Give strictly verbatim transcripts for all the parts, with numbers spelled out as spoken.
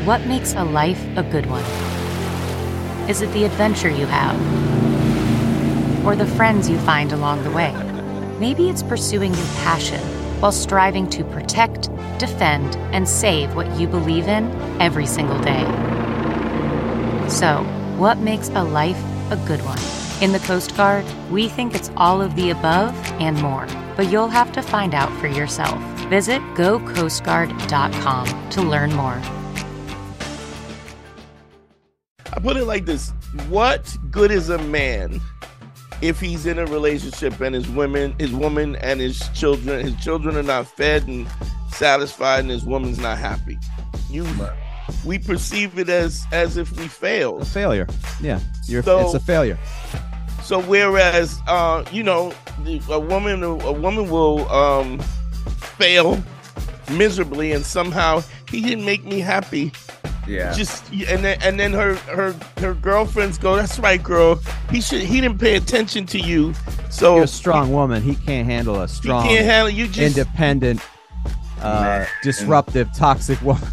What makes a life a good one? Is it the adventure you have? Or the friends you find along the way? Maybe it's pursuing your passion while striving to protect, defend, and save what you believe in every single day. So, what makes a life a good one? In the Coast Guard, we think it's all of the above and more, but you'll have to find out for yourself. Visit go coast guard dot com to learn more. I put it like this. What good is a man if he's in a relationship and his women, his woman and his children, his children are not fed and satisfied and his woman's not happy? You, we perceive it as as if we failed. A failure. Yeah, you're, so, it's a failure. So whereas, uh, you know, a woman, a woman will um, fail miserably, and somehow he didn't make me happy. Yeah. Just and then and then her her her girlfriends go, that's right, girl. He should he didn't pay attention to you. So you're a strong woman. He can't handle a strong, he can't handle you. Just independent, uh, disruptive, toxic woman.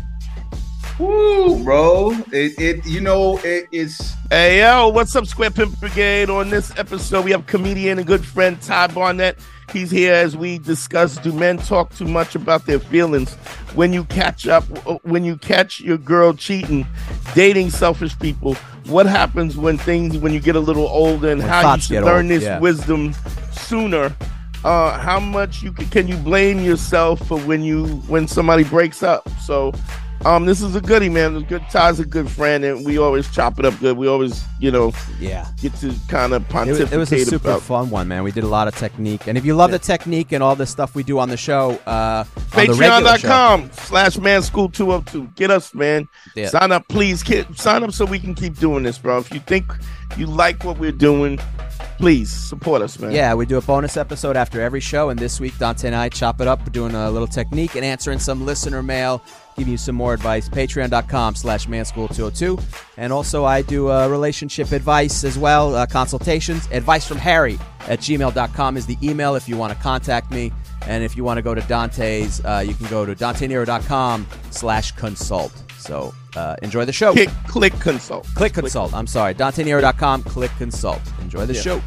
Woo, bro. It, it you know, it, it's... Hey, yo, what's up, Square Pimp Brigade? On this episode, we have comedian and good friend Ty Barnett. He's here as we discuss, do men talk too much about their feelings? When you catch up, when you catch your girl cheating, dating selfish people, what happens when things, when you get a little older, and when how you should learn old, this yeah. wisdom sooner? Uh, how much you can, can you blame yourself for when you, when somebody breaks up? So, Um, this is a goodie, man. The good Ty's a good friend, and we always chop it up good. We always, you know, yeah, get to kind of pontificate. It was, it was a super about. fun one, man. We did a lot of technique, and if you love yeah. the technique and all the stuff we do on the show, uh, Patreon dot com slash Man School two oh two. Get us, man. Yeah. Sign up, please. Kid, sign up so we can keep doing this, bro. If you think you like what we're doing, please support us, man. Yeah, we do a bonus episode after every show, and this week Dante and I chop it up. We're doing a little technique and answering some listener mail, giving you some more advice. Patreon dot com slash Man School two oh two. And also I do uh, relationship advice as well, uh, consultations. Advice from Harry at gmail dot com is the email if you want to contact me. And if you want to go to Dante's, uh, you can go to Dante Nero dot com slash consult. So uh, enjoy the show. Click, click consult. Click consult. I'm sorry. Dante Nero dot com, click consult. Enjoy the yeah. show.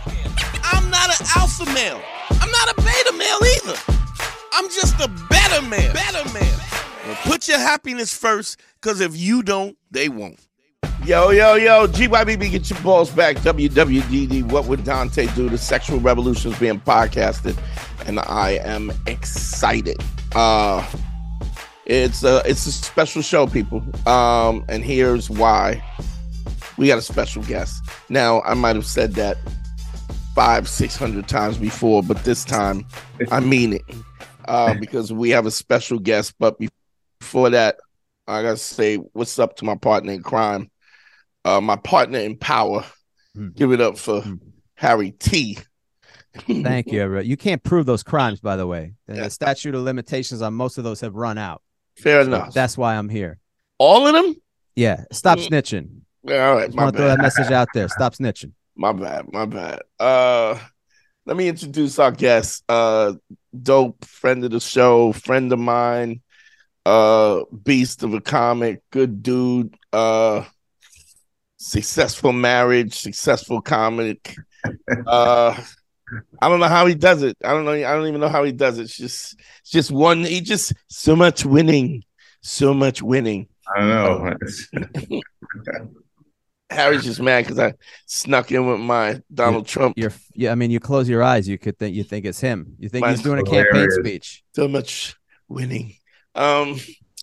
I'm not an alpha male. I'm not a beta male either. I'm just a better man. Better man. Well, put your happiness first, because if you don't, they won't. Yo, yo, yo, G Y B B, get your balls back. W W D D, What Would Dante Do? The Sexual Revolution is being podcasted, and I am excited. Uh, it's, a, it's a special show, people, um, and here's why. We got a special guest. Now, I might have said that five, six hundred times before, but this time, I mean it, uh, because we have a special guest, but before Before that, I gotta say what's up to my partner in crime, uh, my partner in power. Mm. Give it up for mm. Harry T. Thank you, everybody. You can't prove those crimes, by the way. The yeah. statute of limitations on most of those have run out. Fair so enough. That's why I'm here. All of them? Yeah. Stop mm. snitching. Yeah, all right. Just want to throw that message out there. Stop snitching. My bad. My bad. Uh, let me introduce our guest. Uh, dope friend of the show, friend of mine. Uh, beast of a comic, good dude, uh, successful marriage, successful comic. Uh, I don't know how he does it. I don't know. I don't even know how he does it. It's just, it's just one. He just so much winning, so much winning. I don't know. Harry's just mad because I snuck in with my Donald you're, Trump. You're, yeah, I mean, you close your eyes, you could think you think it's him. You think Mine's he's doing a campaign hilarious. speech. So much winning. Um,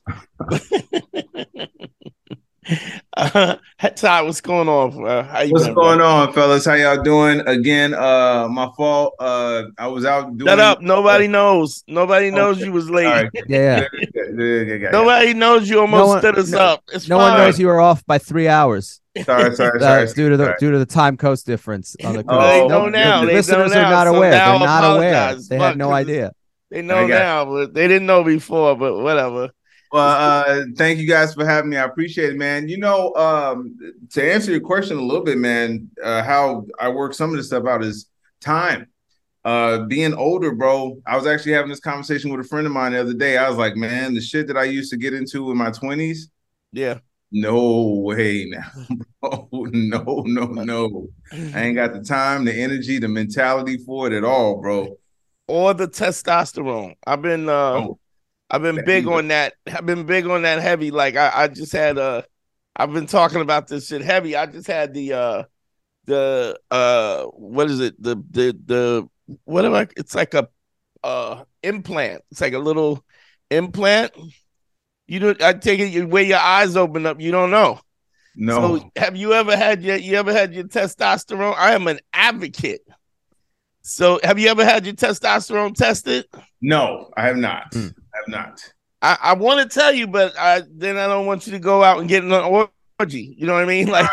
uh, Ty, what's going on? Uh, how you what's doing, going bro? on, fellas? How y'all doing? Again, uh, my fault. Uh, I was out doing. Shut up! Nobody knows. Nobody knows okay. you was late. Right. Yeah. Nobody knows you almost no one, stood us no, up. It's no fine. one knows you were off by three hours. Sorry, sorry, That's sorry. due to the sorry. due to the time coast difference on the. Oh, they know now. The they listeners know now. are not so aware. They're not aware. They Fuck, had no idea. They know now, but they didn't know before. But whatever. Well, uh, thank you guys for having me. I appreciate it, man. You know, um, to answer your question a little bit, man, uh, how I work some of this stuff out is time. Uh, being older, bro, I was actually having this conversation with a friend of mine the other day. I was like, man, the shit that I used to get into in my twenties, Yeah. No way now, bro. No, no, no. I ain't got the time, the energy, the mentality for it at all, bro. Or the testosterone. I've been uh Oh, I've been that big either. on that. I've been big on that heavy. Like I, I just had uh I've been talking about this shit heavy. I just had the uh the uh what is it? The the the what am I it's like a uh implant. It's like a little implant. You don't I take it you where your eyes open up, you don't know. No, So have you ever had your you ever had your testosterone? I am an advocate. So have you ever had your testosterone tested? no, I have not. Mm. I have not. I, I want to tell you, but I, then I don't want you to go out and get an orgy. You know what I mean? Like,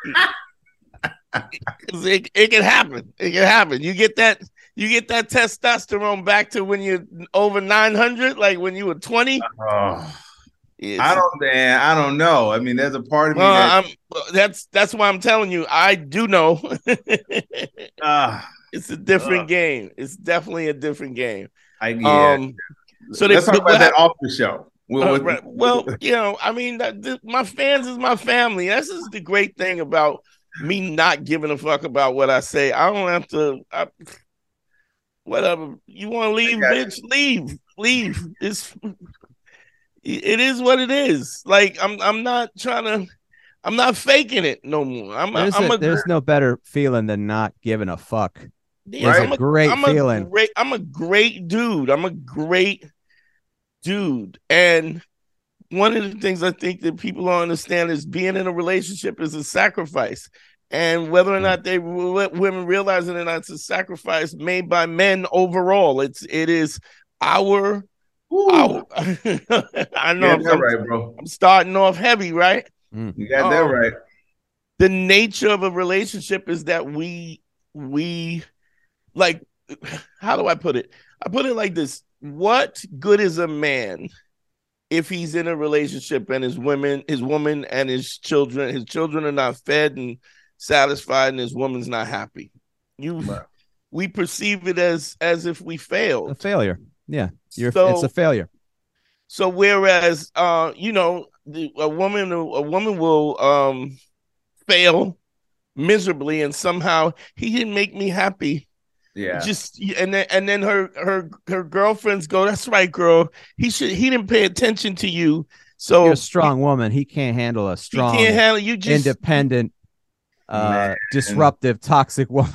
it, it can happen. It can happen. You get that. You get that testosterone back to when you're over nine hundred, like when you were twenty. Oh, It's, I don't, man. I don't know. I mean, there's a part of me well, that. I'm. That's that's why I'm telling you. I do know. Uh, It's a different uh, game. It's definitely a different game. I yeah. Um. So they, Let's talk about that off the show. We'll, Uh, we'll, right. Well, you know, I mean, that, th- my fans is my family. This is the great thing about me not giving a fuck about what I say. I don't have to. I, whatever you want to leave, bitch, you. leave, leave. It's it is what it is. Like I'm, I'm not trying to. I'm not faking it no more. I'm, a, There's I'm a, a. there's no better feeling than not giving a fuck. Yeah, It's Right? I'm a great I'm feeling. A great, I'm a great dude. I'm a great dude, and one of the things I think that people don't understand is being in a relationship is a sacrifice. And whether or not they women realize it or not, it's a sacrifice made by men overall. It's it is our our I know Yeah, I'm, that I'm, right, bro. I'm starting off heavy, right? Mm. You got that Um, right. the nature of a relationship is that we we like how do I put it? I put it like this. What good is a man if he's in a relationship and his women, his woman and his children, his children are not fed and satisfied and his woman's not happy? You Right. we perceive it as as if we A failed. failure. Yeah. You're So it's a failure. so whereas uh you know the, a woman a woman will um fail miserably and somehow he didn't make me happy. Yeah. Just and then and then her her her girlfriends go, that's right, girl. He should he didn't pay attention to you. So You're a strong woman. He can't handle a he strong, can't handle you. Just independent, uh, disruptive, toxic woman.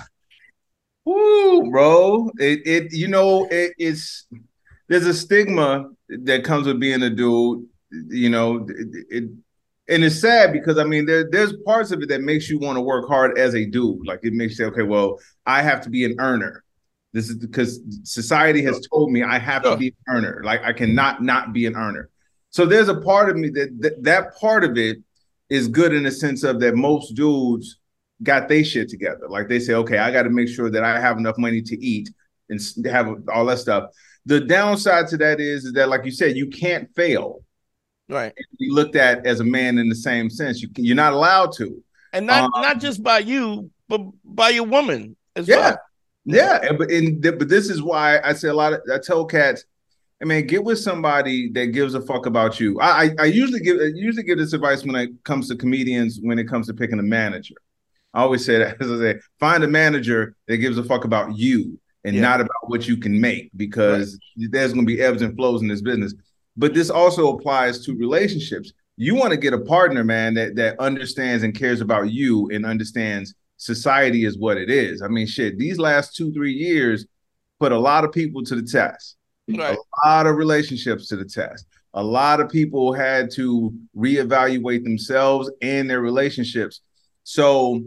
Woo, bro. It it you know it, it's there's a stigma that comes with being a dude. You know, it, it and it's sad because I mean there there's parts of it that makes you want to work hard as a dude. Like it makes you say, okay, well, I have to be an earner. This is because society has told me I have to be an earner. Like I cannot not be an earner. So there's a part of me that that, that part of it is good in the sense of that most dudes got their shit together. Like they say, okay, I got to make sure that I have enough money to eat and have all that stuff. The downside to that is, is that, like you said, you can't fail. right. Be looked at as a man in the same sense. You you're not allowed to. And not Um, not just by you, but by your woman as Yeah, well. yeah. And, but in, but this is why I say a lot of I tell cats, I mean, get with somebody that gives a fuck about you. I I, I usually give I usually give this advice when it comes to comedians when it comes to picking a manager. I always say that as I say, find a manager that gives a fuck about you and Yeah. not about what you can make, because there's going to be ebbs and flows in this business. But this also applies to relationships. You want to get a partner, man, that that understands and cares about you and understands society is what it is. I mean, shit, these last two, three years put a lot of people to the test. Right. A lot of relationships to the test. A lot of people had to reevaluate themselves and their relationships. So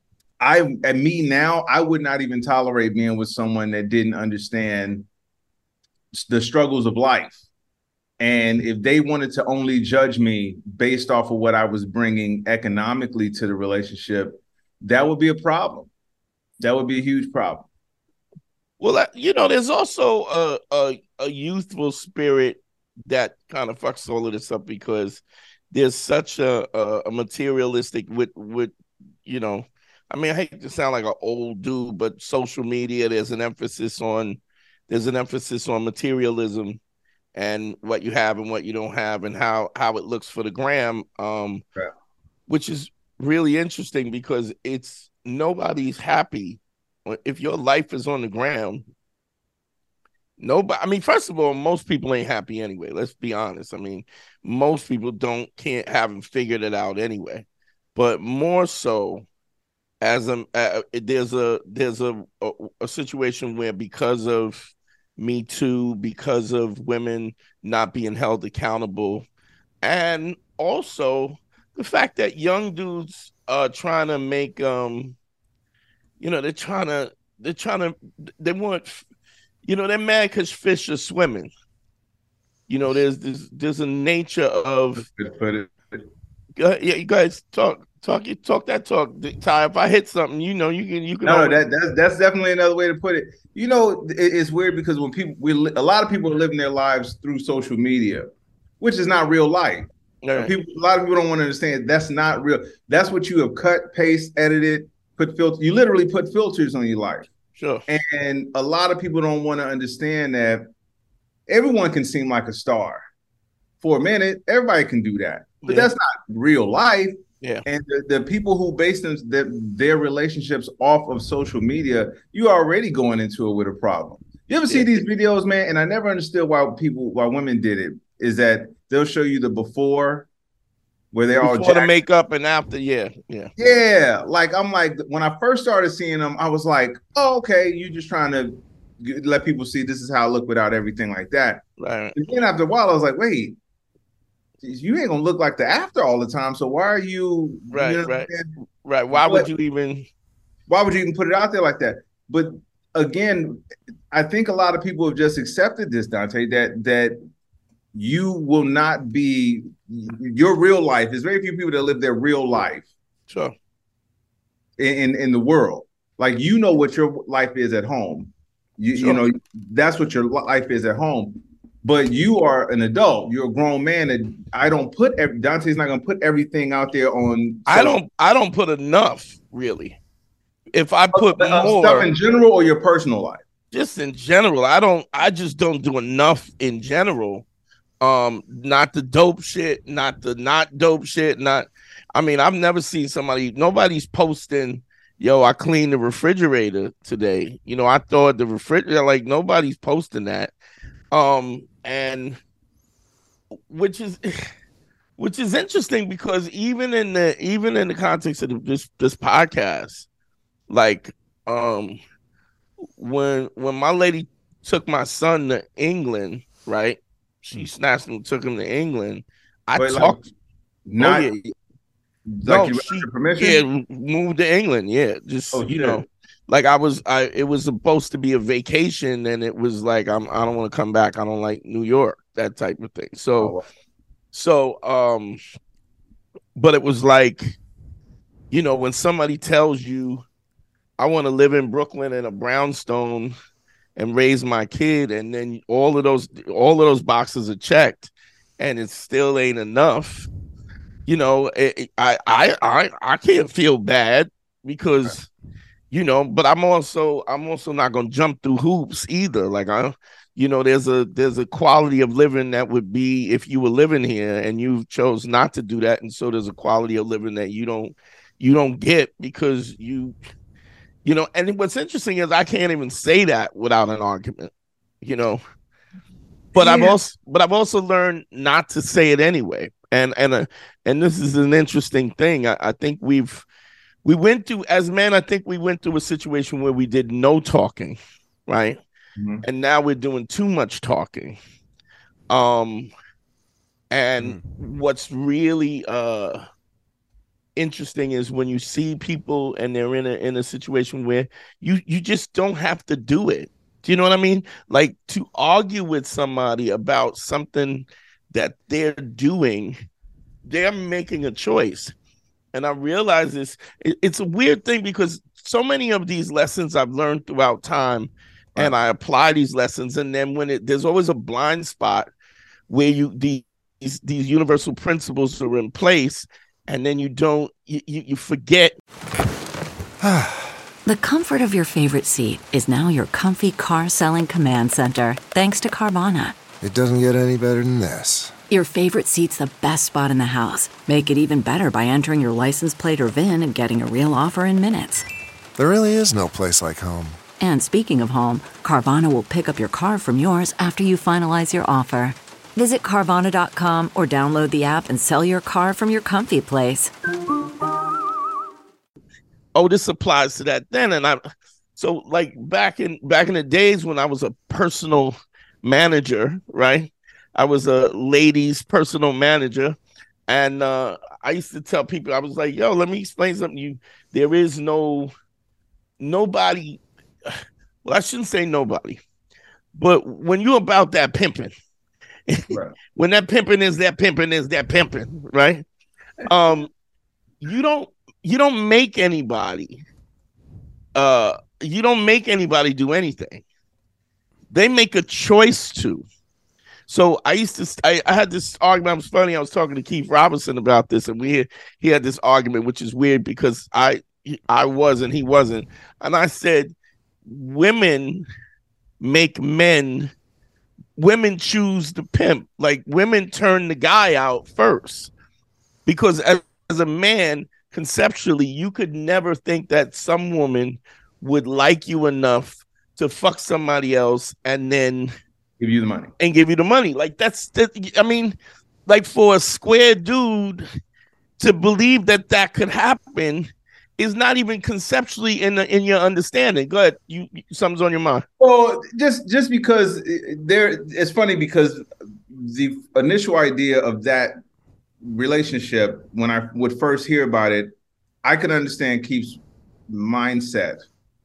I, at me now, I would not even tolerate being with someone that didn't understand the struggles of life. And if they wanted to only judge me based off of what I was bringing economically to the relationship, that would be a problem. That would be a huge problem. Well, you know, there's also a, a a youthful spirit that kind of fucks all of this up because there's such a a, a materialistic with with you know, I mean, I hate to sound like an old dude, but social media, there's an emphasis on there's an emphasis on materialism, and what you have and what you don't have and how, how it looks for the gram, um, yeah. which is really interesting because it's nobody's happy. If your life is on the ground, nobody, I mean, first of all, most people ain't happy anyway. Let's be honest. I mean, most people don't, can't, haven't figured it out anyway. But more so, as a, uh, there's a, there's a, a, a situation where because of Me Too, because of women not being held accountable, and also the fact that young dudes are trying to make, um, you know, they're trying to, they're trying to, they want, you know, they're mad because fish are swimming. You know, there's there's, there's a nature of, Put it. Uh, yeah, you guys talk, talk, you talk that talk. Ty, if I hit something, you know, you can, you can. No, always... no, that that's that's definitely another way to put it. You know, it, it's weird because when people, we, a lot of people are living their lives through social media, which is not real life. Right. People, a lot of people don't want to understand that's not real. That's what you have cut, paste, edited, put filter. You literally put filters on your life. Sure. And a lot of people don't want to understand that everyone can seem like a star for a minute. Everybody can do that, but yeah. that's not real life. Yeah. And the, the people who base them, the, their relationships off of social media, you already going into it with a problem. You ever yeah. see these videos, man? And I never understood why people, why women did it, is that they'll show you the before where they're before all jacked. The makeup and after. Yeah. Yeah. Yeah. Like, I'm like, when I first started seeing them, I was like, oh, okay. You're just trying to let people see this is how I look without everything like that. Right. And then after a while, I was like, wait, you ain't gonna look like the after all the time. So why are you right, you know right, right? Why but, would you even? Why would you even put it out there like that? But again, I think a lot of people have just accepted this, Dante, that that you will not be your real life. There's very few people that live their real life. Sure. In in, in the world, like you know what your life is at home. You sure. you know that's what your life is at home. But you are an adult. You're a grown man, and I don't put every, Dante's not going to put everything out there on. I don't. I don't put enough, really. If I put uh, more stuff in general or your personal life, just in general, I don't. I just don't do enough in general. Um, not the dope shit, not the not dope shit. Not. I mean, I've never seen somebody. Nobody's posting. Yo, I cleaned the refrigerator today. You know, I thought the refrigerator. Like nobody's posting that. Um, and which is which is interesting because even in the even in the context of this this podcast, like um when when my lady took my son to England, right? She snatched him, took him to England. I Wait, talked like, not oh, yeah. like no, you she, permission? Yeah, moved to England. Yeah, just oh, you know. Like I was, I it was supposed to be a vacation, and it was like I'm. I don't want to come back. I don't like New York, that type of thing. So, oh, wow. so, um, but it was like, you know, when somebody tells you, "I want to live in Brooklyn in a brownstone and raise my kid," and then all of those, all of those boxes are checked, and it still ain't enough. You know, it, it, I, I, I, I can't feel bad because. You know, but I'm also I'm also not gonna jump through hoops either. Like I, you know, there's a there's a quality of living that would be if you were living here and you chose not to do that, and so there's a quality of living that you don't you don't get because you, you know. And what's interesting is I can't even say that without an argument, you know. But yeah. I've also but I've also learned not to say it anyway. And and uh, and this is an interesting thing. I, I think we've. We went through, as men, I think we went through a situation where we did no talking, right? Mm-hmm. And now we're doing too much talking. Um, and mm-hmm. what's really uh, interesting is when you see people and they're in a in a situation where you you just don't have to do it. Do you know what I mean? Like to argue with somebody about something that they're doing, they're making a choice. And I realize this, it, it's a weird thing because so many of these lessons I've learned throughout time right. and I apply these lessons. And then when it, there's always a blind spot where you, these, these universal principles are in place and then you don't, you, you, you forget. The comfort of your favorite seat is now your comfy car selling command center, thanks to Carvana. It doesn't get any better than this. Your favorite seat's the best spot in the house. Make it even better by entering your license plate or V I N and getting a real offer in minutes. There really is no place like home. And speaking of home, Carvana will pick up your car from yours after you finalize your offer. Visit Carvana dot com or download the app and sell your car from your comfy place. Oh, this applies to that then. And I, so like back in back in the days when I was a personal manager, right? I was a ladies' personal manager. And uh, I used to tell people, I was like, yo, let me explain something to you. There is no, nobody, well, I shouldn't say nobody, but when you're about that pimping, right. when that pimping is that pimping is that pimping, right? Um, you don't, you don't make anybody, uh, you don't make anybody do anything. They make a choice to. So I used to, I, I had this argument. It was funny. I was talking to Keith Robinson about this, and we had, he had this argument, which is weird because I, I was and he wasn't. And I said, women make men, women choose the pimp. Like women turn the guy out first, because as, as a man, conceptually, you could never think that some woman would like you enough to fuck somebody else and then give you the money and give you the money. Like that's, that, I mean, like for a square dude to believe that that could happen is not even conceptually in the, in your understanding. Go ahead. You, you something's on your mind. Well, just, just because there, it's funny because the initial idea of that relationship, when I would first hear about it, I could understand Keith's mindset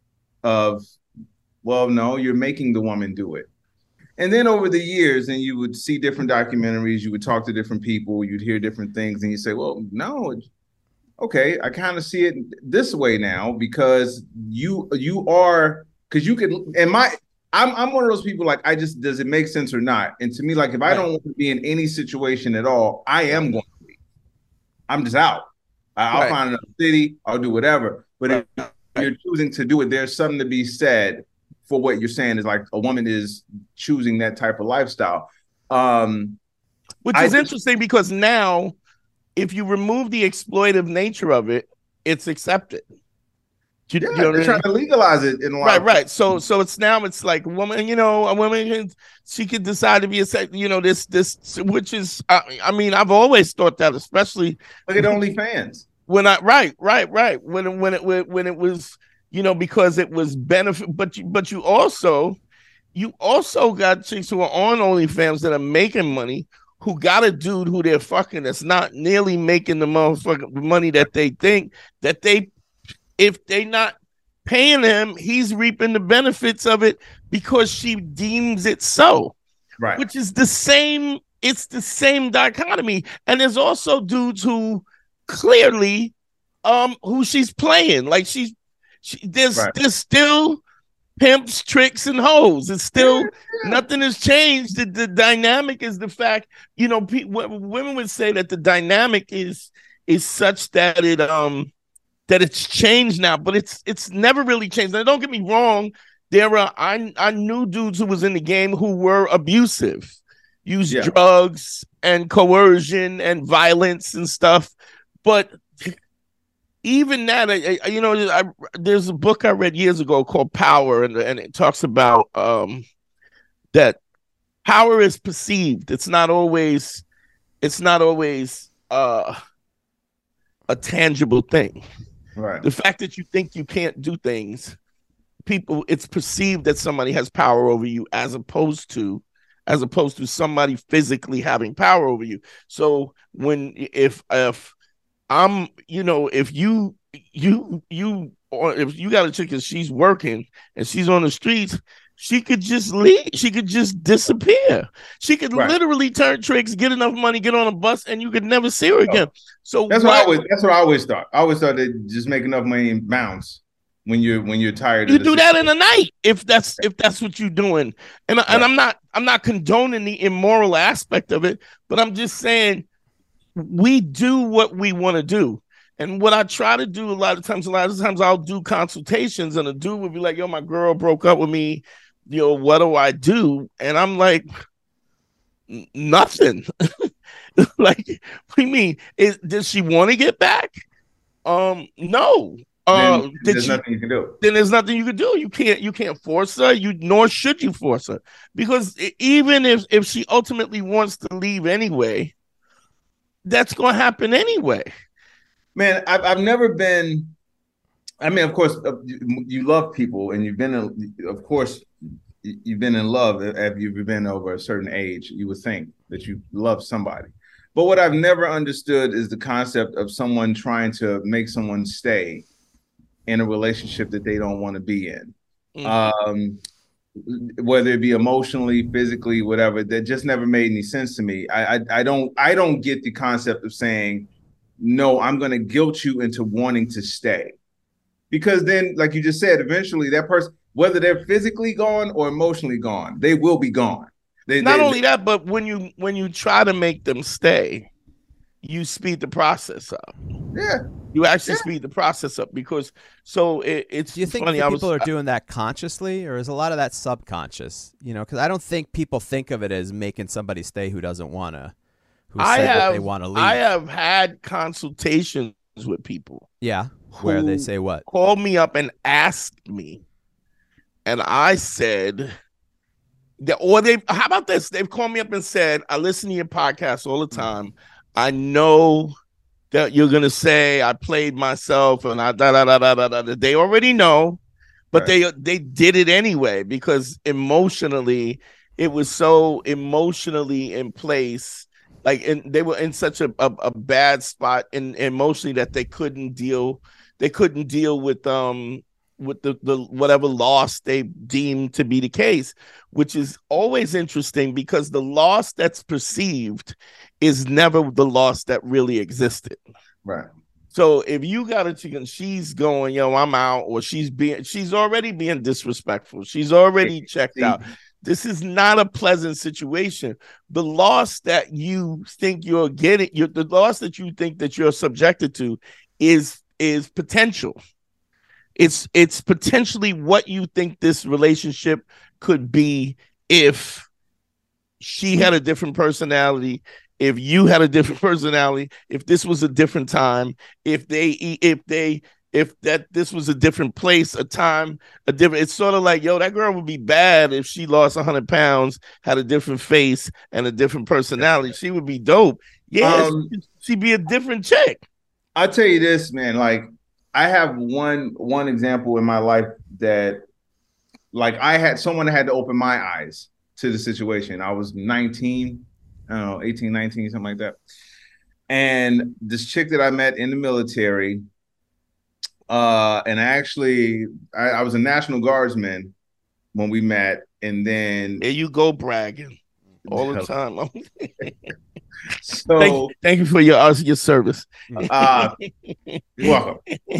of, well, no, you're making the woman do it. And then over the years, and you would see different documentaries, you would talk to different people, you'd hear different things, and you say, well, no, okay, I kind of see it this way now, because you you are, because you could, and my, I'm I'm one of those people, like, I just, does it make sense or not? And to me, like, if I don't want to be in any situation at all, I am going to be. I'm just out. I'll right. find another city, I'll do whatever. But right. if you're choosing to do it, there's something to be said for what you're saying, is like a woman is choosing that type of lifestyle. Um, Which is I, interesting, because now if you remove the exploitive nature of it, it's accepted. You, yeah, you know they're trying to legalize it in a lot right, of right. So, so it's now it's like a woman, you know, a woman can, she could decide to be a sex, you know, this, this, which is, I, I mean, I've always thought that, especially look at OnlyFans. When I, right, right, right. When, when it, when it was, you know, because it was benefit, but you, but you also, you also got chicks who are on OnlyFans that are making money, who got a dude who they're fucking that's not nearly making the motherfucking money that they think that they, if they not paying him, he's reaping the benefits of it because she deems it so. Right. Which is the same, it's the same dichotomy. And there's also dudes who clearly, um, who she's playing. Like she's, She, there's right. there's still pimps, tricks, and hoes. It's still yeah, yeah. nothing has changed. The, the dynamic is the fact, you know, pe- w- women would say that the dynamic is is such that it um that it's changed now, but it's it's never really changed. Now, don't get me wrong. There are I I knew dudes who was in the game who were abusive, used yeah. drugs and coercion and violence and stuff, but even that, I, I, you know, I, there's a book I read years ago called Power, and, and it talks about um, that power is perceived. It's not always, it's not always uh, a tangible thing. Right. The fact that you think you can't do things, people, it's perceived that somebody has power over you, as opposed to, as opposed to somebody physically having power over you. So when, if, if, I'm, you know, if you, you, you, or if you got a chick and she's working and she's on the streets, she could just leave. She could just disappear. She could right. literally turn tricks, get enough money, get on a bus, and you could never see her again. So that's what, what I always, that's what I always thought. I always thought that just make enough money and bounce when you're, when you're tired. You of do that in a night if that's, if that's what you're doing. And, right. and I'm not, I'm not condoning the immoral aspect of it, but I'm just saying, we do what we want to do. And what I try to do a lot of times, a lot of times I'll do consultations and a dude would be like, yo, my girl broke up with me. You know, what do I do? And I'm like, N- nothing. Like, what do you mean? Is, does she want to get back? Um, no. Uh, then did there's she, nothing you can do. Then there's nothing you can do. You can't. You can't force her. You nor should you force her, because even if if she ultimately wants to leave anyway, that's going to happen anyway. Man, I've I've never been. I mean, of course, uh, you, you love people, and you've been, in, of course, you've been in love. If you've been over a certain age, you would think that you love somebody. But what I've never understood is the concept of someone trying to make someone stay in a relationship that they don't want to be in. Mm-hmm. Um, whether it be emotionally, physically, whatever, that just never made any sense to me. I, I, I don't, I don't get the concept of saying, no, I'm going to guilt you into wanting to stay, because then, like you just said, eventually that person, whether they're physically gone or emotionally gone, they will be gone. They, Not they, only that, but when you when you try to make them stay, you speed the process up. Yeah. You actually Yeah. speed the process up, because so it, it's Do you think funny. that I people was, are doing that consciously, or is a lot of that subconscious? You know, because I don't think people think of it as making somebody stay who doesn't want to, who I said have, that they want to leave. I have had consultations with people. Yeah, where they say what? Called me up and asked me, and I said, that, or they, how about this? They've called me up and said, I listen to your podcast all the time. I know that you're gonna say I played myself and I da da da da da da. They already know, but right. they they did it anyway, because emotionally it was so emotionally in place, like, and they were in such a, a, a bad spot in emotionally that they couldn't deal they couldn't deal with um with the, the whatever loss they deemed to be the case, which is always interesting, because the loss that's perceived is never the loss that really existed. Right. So if you got a chicken, she's going, yo, I'm out, or she's being, she's already being disrespectful. She's already checked out. This is not a pleasant situation. The loss that you think you're getting, you're, the loss that you think that you're subjected to is, is potential. It's, it's potentially what you think this relationship could be if she had a different personality, if you had a different personality, if this was a different time, if they, if they, if that this was a different place, a time, a different, it's sort of like, yo, that girl would be bad if she lost one hundred pounds, had a different face and a different personality. She would be dope. Yeah, um, she'd be a different chick. I'll tell you this, man, like, I have one one example in my life that, like, I had someone that had to open my eyes to the situation. I was nineteen, I don't know, eighteen, nineteen, something like that. And this chick that I met in the military, uh, and I actually, I, I was a National Guardsman when we met. And then there you go, bragging all the time. So thank, thank you for your uh, your service. Uh, you're welcome.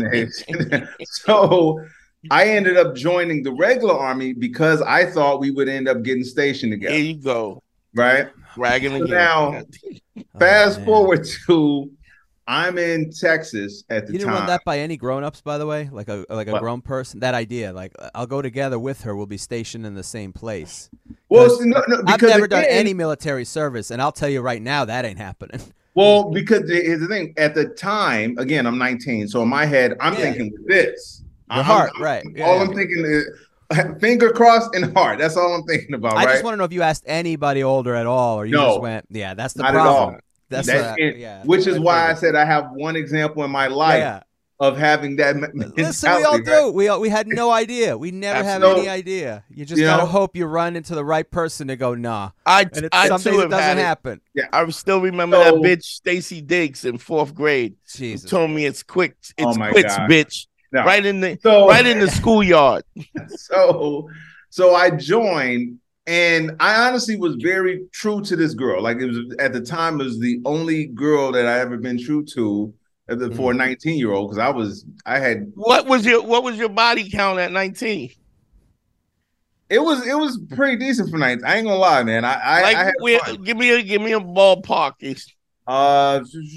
So I ended up joining the regular army because I thought we would end up getting stationed together. There you go. Right? Bragging so again. Now, fast oh, forward to I'm in Texas at the you didn't time. Want that by any grown-ups, by the way? Like a like a what? grown person? That idea, like, I'll go together with her, we'll be stationed in the same place. Well, see, no, no, I've never again, done any military service, and I'll tell you right now, that ain't happening. Well, because here's the thing. At the time, again, I'm nineteen, so in my head, I'm yeah. thinking this. Your I'm, heart, I'm, right. All yeah. I'm thinking is finger crossed and heart. That's all I'm thinking about, I right? just want to know if you asked anybody older at all, or you no, just went, yeah, that's the not problem. At all. That's that, what I, yeah, which is why I said I have one example in my life yeah. of having that mentality. Listen, we all right? do. We all, we had no idea. We never have any idea. You just you gotta know? hope you run into the right person to go, nah. I, and I some too days it doesn't happen. Yeah. I still remember so, that bitch Stacy Diggs in fourth grade. Jesus. Who told me it's quick. It's oh quits, God. bitch. No. Right in the so, right in the schoolyard. So, so I joined. And I honestly was very true to this girl. Like, it was at the time, it was the only girl that I ever been true to for mm-hmm. a nineteen year old. Cause I was, I had, what was your, what was your body count at nineteen? It was, it was pretty decent for nineteen. I ain't gonna lie, man. I, I, like, I had we, fun. give me a, give me a ballpark. Uh,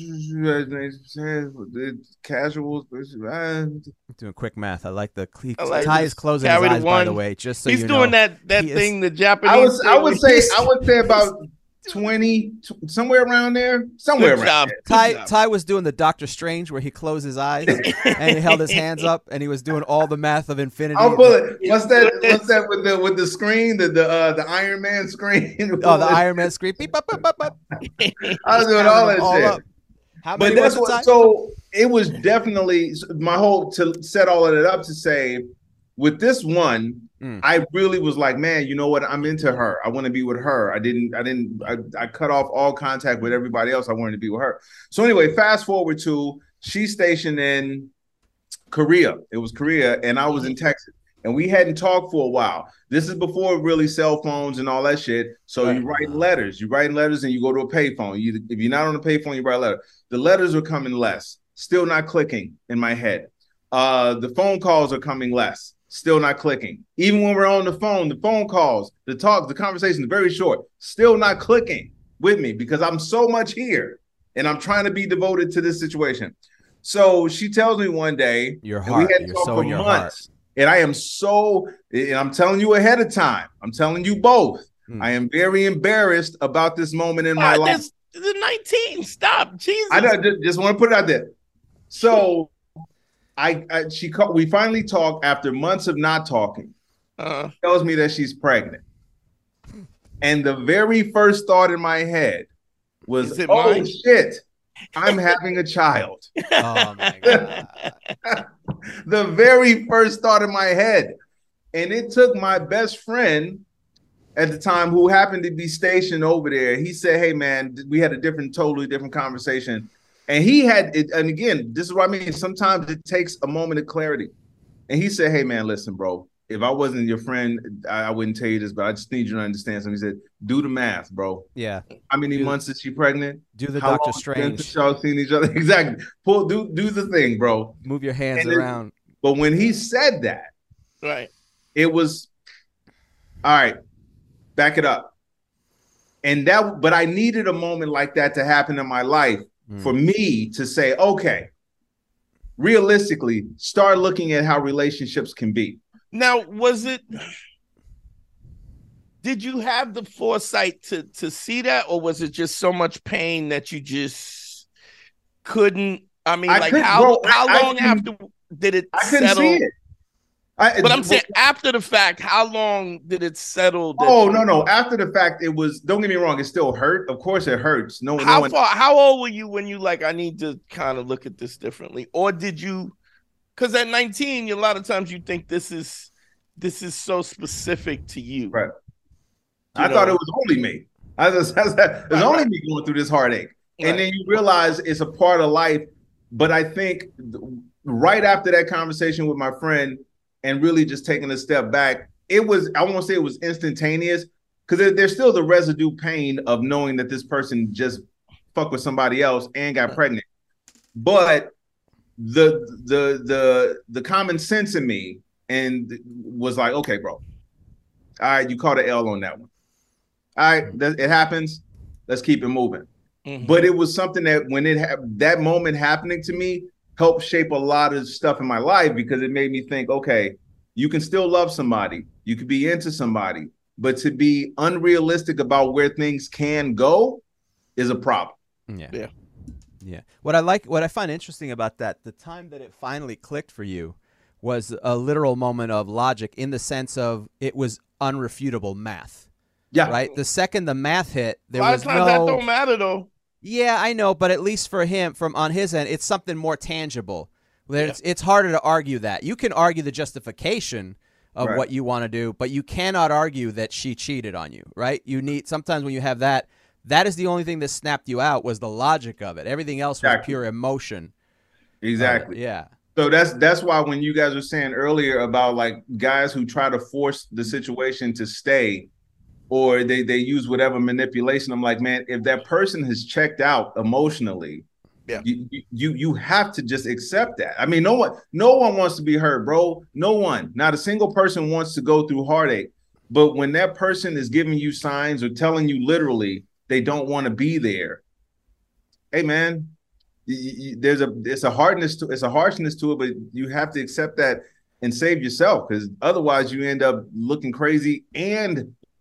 casuals. Doing quick math. I like the he, like Ty is closing his eyes, by the way, just so he's you doing know. that that he thing. Is, the Japanese. I was, I would say, I would say about twenty, somewhere around there. Somewhere Good around job. there. Good Ty job. Ty was doing the Doctor Strange where he closed his eyes and he held his hands up and he was doing all the math of infinity. I'll pull it. What's that? What's that with the with the screen? The the uh, the Iron Man screen. Oh, the Iron Man screen. Beep, beep, beep, beep, beep. I was doing all that All shit. up. How But many that's was it, Ty? what. So it was definitely my whole to set all of it up to say, with this one, Mm. I really was like, man, you know what? I'm into her. I want to be with her. I didn't. I didn't. I, I cut off all contact with everybody else. I wanted to be with her. So anyway, fast forward to she's stationed in Korea. It was Korea, and I was in Texas. And we hadn't talked for a while. This is before really cell phones and all that shit. So Right. you write letters. You write letters and you go to a payphone. You, if you're not on a payphone, you write a letter. The letters are coming less. Still not clicking in my head. Uh, the phone calls are coming less. Still not clicking. Even when we're on the phone, the phone calls, the talk, the conversation is very short. Still not clicking with me because I'm so much here and I'm trying to be devoted to this situation. So she tells me one day, Your and heart. we hadn't You're talked so for in your months. And I am so, and I'm telling you ahead of time, I'm telling you both, Hmm. I am very embarrassed about this moment in my God, life. this- the nineteen. Stop. Jesus. I know, just, just want to put it out there. So I, I she called, we finally talked after months of not talking. Uh, Tells me that she's pregnant. And the very first thought in my head was, Is it oh mine? shit, I'm having a child. Oh my god. The very first thought in my head. And it took my best friend at the time, who happened to be stationed over there. He said, hey man, we had a different, totally different conversation. And he had it, and again, this is what I mean. Sometimes it takes a moment of clarity. And he said, hey man, listen, bro, if I wasn't your friend, I, I wouldn't tell you this, but I just need you to understand something. He said, do the math, bro. Yeah. How many Do- months is she pregnant? Do the How Doctor long has it been Strange. since y'all seen each other? Exactly. Pull, do, do the thing, bro. Move your hands And then- around. But when he said that, right. it was, all right, back it up. And that, but I needed a moment like that to happen in my life Mm. for me to say, okay, realistically, start looking at how relationships can be. Now, was it? Did you have the foresight to to see that, or was it just so much pain that you just couldn't? I mean, I like couldn't, how bro, how I- I long couldn't- after did it I couldn't settle? see it. I, But I'm saying after the fact, how long did it settle? that oh you- no, no. After the fact, it was. Don't get me wrong. It still hurt. Of course, it hurts. No, no How one. far? How old were you when you like? I need to kind of look at this differently, or did you? Because at nineteen, a lot of times you think this is this is so specific to you. Right. You I thought know? it was only me. I was, I was, it was Right, only right. me going through this heartache. Right. And then you realize it's a part of life. But I think right after that conversation with my friend and really just taking a step back, it was, I won't say it was instantaneous, because there, there's still the residue pain of knowing that this person just fucked with somebody else and got pregnant. But the the the the common sense in me and was like, okay, bro, all right, you caught an L on that one. All right, that, it happens. Let's keep it moving. Mhm. But it was something that when it ha- that moment happening to me helped shape a lot of stuff in my life, because it made me think, okay, you can still love somebody, you could be into somebody, but to be unrealistic about where things can go is a problem. Yeah. Yeah. Yeah. What I like, what I find interesting about that, the time that it finally clicked for you was a literal moment of logic, in the sense of it was unrefutable math. Yeah. Right. The second the math hit, there a lot was of times no. that don't matter though. Yeah, I know, but at least for him, from on his end, it's something more tangible. Where It's it's harder to argue that. You can argue the justification of Right. what you want to do, but you cannot argue that she cheated on you, right? You need, sometimes when you have that, that is the only thing that snapped you out, was the logic of it. Everything else was Exactly. pure emotion. Exactly. Uh, yeah. So that's that's why when you guys were saying earlier about like guys who try to force the situation to stay, or they they use whatever manipulation, I'm like, man, if that person has checked out emotionally, Yeah. you you you have to just accept that. I mean, no one no one wants to be hurt, bro. No one, not a single person wants to go through heartache. But when that person is giving you signs or telling you literally they don't want to be there, hey man, you, you, there's a it's a hardness to it's a harshness to it, but you have to accept that and save yourself, because otherwise you end up looking crazy and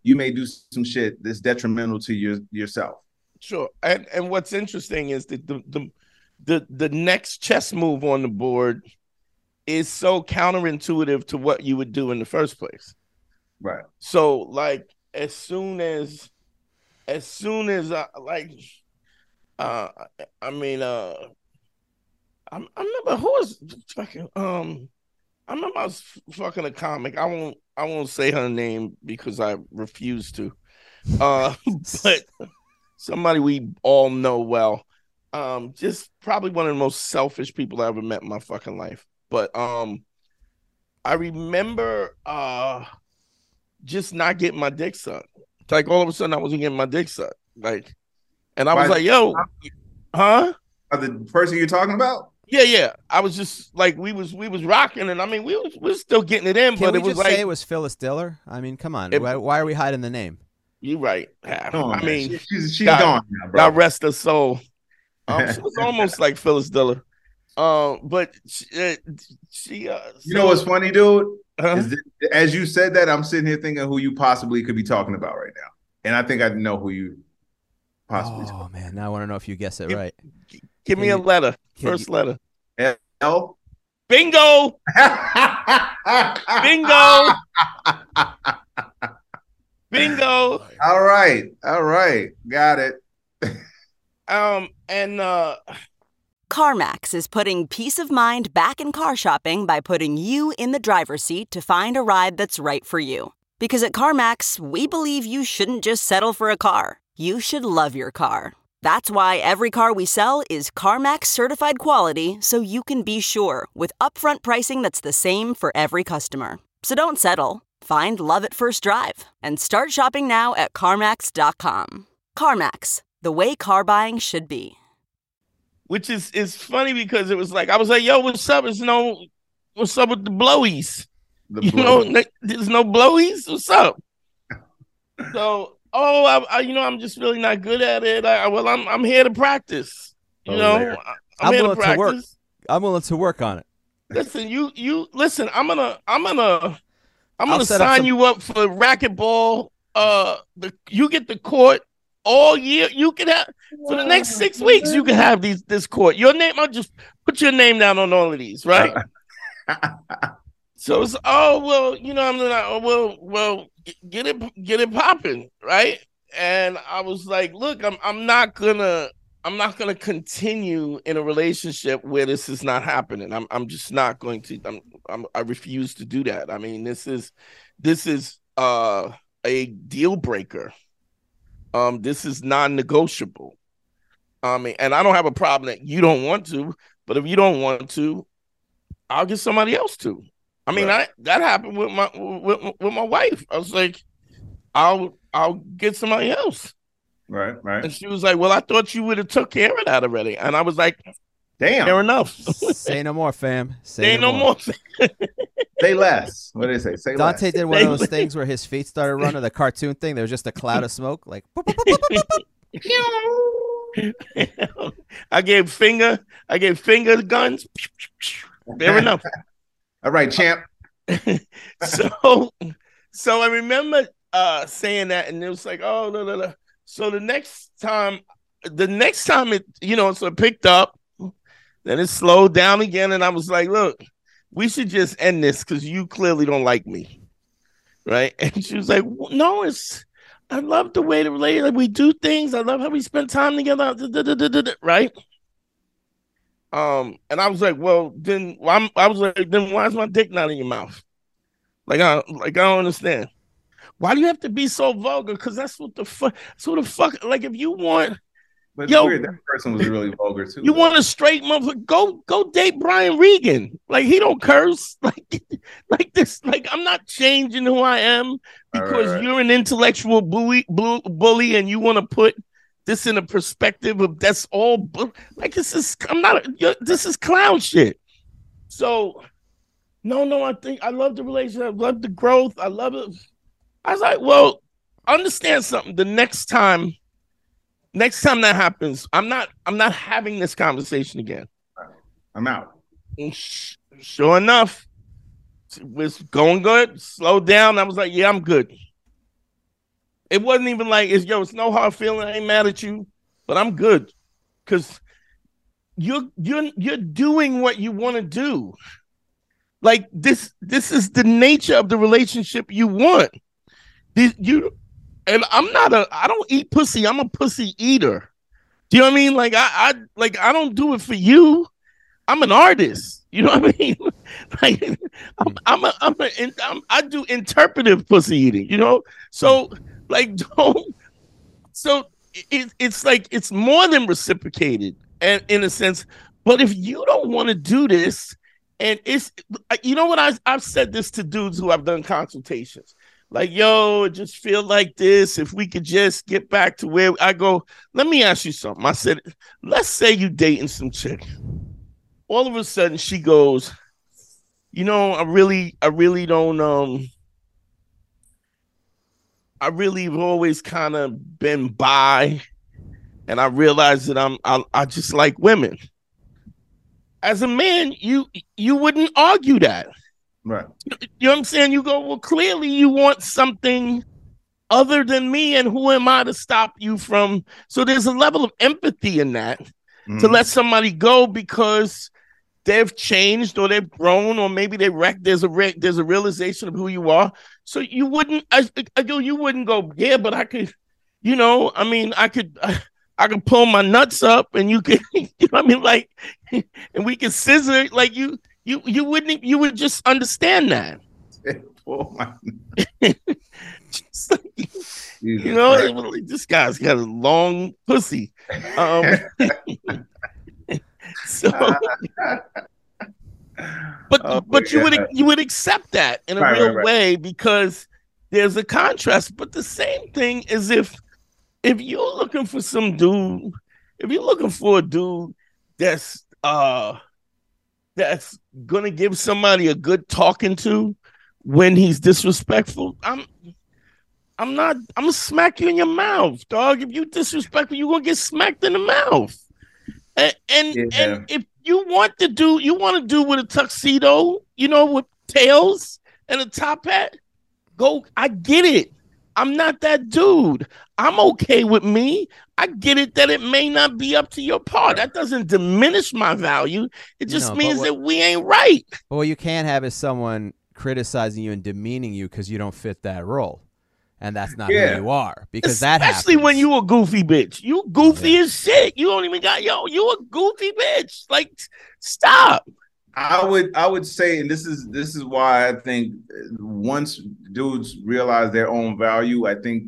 you may do some shit that's detrimental to your yourself. Sure. And and what's interesting is that the the the, the next chess move on the board is so counterintuitive to what you would do in the first place. Right. So like as soon as as soon as I like uh I mean uh I, I remember who was fucking um I remember I was fucking a comic. I won't I won't say her name because I refuse to. Uh but somebody we all know well. Um just probably one of the most selfish people I ever met in my fucking life. But um I remember uh just not getting my dick sucked. Like all of a sudden I wasn't getting my dick sucked. Like and I was Why- like, yo, huh? Are the person you're talking about? Yeah, yeah. I was just like we was we was rocking, and I mean we was we was still getting it in, Can but we it was just like say it was Phyllis Diller? I mean, come on. It- why, why are we hiding the name? you right. Come on, I man. mean, She- she's she's God- gone now, bro. God rest her soul. Um, she was almost like Phyllis Diller. Um, but she, uh, she uh, You know what's funny, dude? Huh? Is that, as you said that, I'm sitting here thinking who you possibly could be talking about right now, and I think I know who you possibly. Oh man, now I want to know if you guess it Give- right. Give me Can a you- letter. can First you- letter. L. Bingo. Bingo. Bingo. All right, all right, got it. Um, and uh, CarMax is putting peace of mind back in car shopping by putting you in the driver's seat to find a ride that's right for you. Because at CarMax, we believe you shouldn't just settle for a car. You should love your car. That's why every car we sell is CarMax certified quality, so you can be sure with upfront pricing that's the same for every customer. So don't settle. Find love at first drive and start shopping now at CarMax dot com. CarMax, the way car buying should be. which is is funny because it was like I was like, yo, what's up? There's no what's up with the blowies? The You blow- know, n- there's no blowies. What's up? So, oh, I, I, you know, I'm just really not good at it. I, well, I'm I'm here to practice. You Oh, know, Larry. I- I'm I'm, here to willing to work. practice. I'm willing to work on it. Listen, you you listen. I'm gonna I'm gonna I'm I'll gonna set up sign some- you up for racquetball. Uh, the you get the court all year. You can have for the next six weeks. You can have these this court. Your name. I'll just put your name down on all of these, right? So it's oh well, you know I'm not oh, well well g- get it get it popping, right? And I was like, look, I'm I'm not gonna I'm not gonna continue in a relationship where this is not happening. I'm I'm just not going to. I'm, I'm I refuse to do that. I mean, this is this is uh a deal breaker. Um, this is non-negotiable. I mean, and I don't have a problem that you don't want to, but if you don't want to, I'll get somebody else to. I mean, Right. I, that happened with my with, with my wife. I was like, I'll I'll get somebody else, Right, right. and she was like, well, I thought you would have took care of that already, and I was like, Damn. fair enough. Say no more, fam. Say Ain't no more. Say less. What did they say? Say Dante less. did one of those things where his feet started running, the cartoon thing. There was just a cloud of smoke, like. boop, boop, boop, boop, boop, boop. I gave finger. I gave finger guns. Fair enough. All right, champ. so so I remember uh saying that, and it was like, oh no no no. So the next time the next time it, you know, so it picked up, then it slowed down again, and I was like, look, we should just end this because you clearly don't like me. Right. And she was like, no, it's I love the way the relationship, like we do things. I love how we spend time together. da, da, da, da, da, da," Right. Um, and I was like, well, then I'm, I was like, then why is my dick not in your mouth? Like, I like I don't understand. Why do you have to be so vulgar? Because that's what the fuck. So the fuck. Like, if you want, But Yo. weird, that person was really vulgar too. you though. want a straight motherfucker, go go date Brian Regan. Like, he don't curse. Like, like this. Like, I'm not changing who I am Right, because right, right. you're an intellectual bully, bully, bully, and you want to put this in a perspective of that's all. Bu- like, this is. I'm not. you're- This is clown shit. So, no, no. I think I love the relationship. I love the growth. I love it. I was like, well, understand something. The next time. Next time that happens, I'm not. I'm not having this conversation again. I'm out. And sh- sure enough, it was going good. Slowed down. I was like, yeah, I'm good. It wasn't even like, it's, yo, it's no hard feeling. I ain't mad at you, but I'm good. Because you're, you're, you're doing what you want to do. Like, this, this is the nature of the relationship you want. This, you, and I'm not a, I don't eat pussy. I'm a pussy eater. Do you know what I mean? Like, I, I, like, I don't do it for you. I'm an artist. You know what I mean? Like, I'm, I'm a, I'm a, I'm, I do interpretive pussy eating, you know? So, like, don't, so it, it's like, it's more than reciprocated, and in a sense, but if you don't want to do this, and it's, you know what, I, I've said this to dudes who I've done consultations, like, yo, it just feel like this, if we could just get back to where I go, let me ask you something. I said, let's say you dating some chick. All of a sudden she goes, you know, I really, I really don't, um, I really have always kind of been bi, and I realize that I'm, I, I just like women. As a man, you, you wouldn't argue that. Right. You know what I'm saying? You go, well, clearly you want something other than me, and who am I to stop you from? So there's a level of empathy in that, mm-hmm. to let somebody go because they've changed or they've grown, or maybe they wreck. There's a re- there's a realization of who you are. So you wouldn't, I, I go, you wouldn't go, yeah, but I could, you know, I mean, I could, I, I could pull my nuts up, and you could, you know what I mean, like, and we could scissor, like you, you, you wouldn't, you would just understand that. Pull my just like, you know, like, this guy's got a long pussy. Um, So, but oh, but you would you would accept that in a right, real right, right. way, because there's a contrast. But the same thing is if if you're looking for some dude, if you're looking for a dude that's uh that's gonna give somebody a good talking to when he's disrespectful, I'm I'm not I'm gonna smack you in your mouth, dog. If you disrespectful, you're gonna get smacked in the mouth. And and, yeah. and if you want to do, you want to do with a tuxedo, you know, with tails and a top hat, go. I get it. I'm not that dude. I'm okay with me. I get it that it may not be up to your part. That doesn't diminish my value. It just no, means what, that we ain't right. But what you can't have is someone criticizing you and demeaning you because you don't fit that role. And that's not yeah. who you are, because Especially that happens. Especially when you a goofy bitch. You goofy yeah. as shit. You don't even got, yo, you a goofy bitch. Like, stop. I would I would say, and this is this is why I think once dudes realize their own value, I think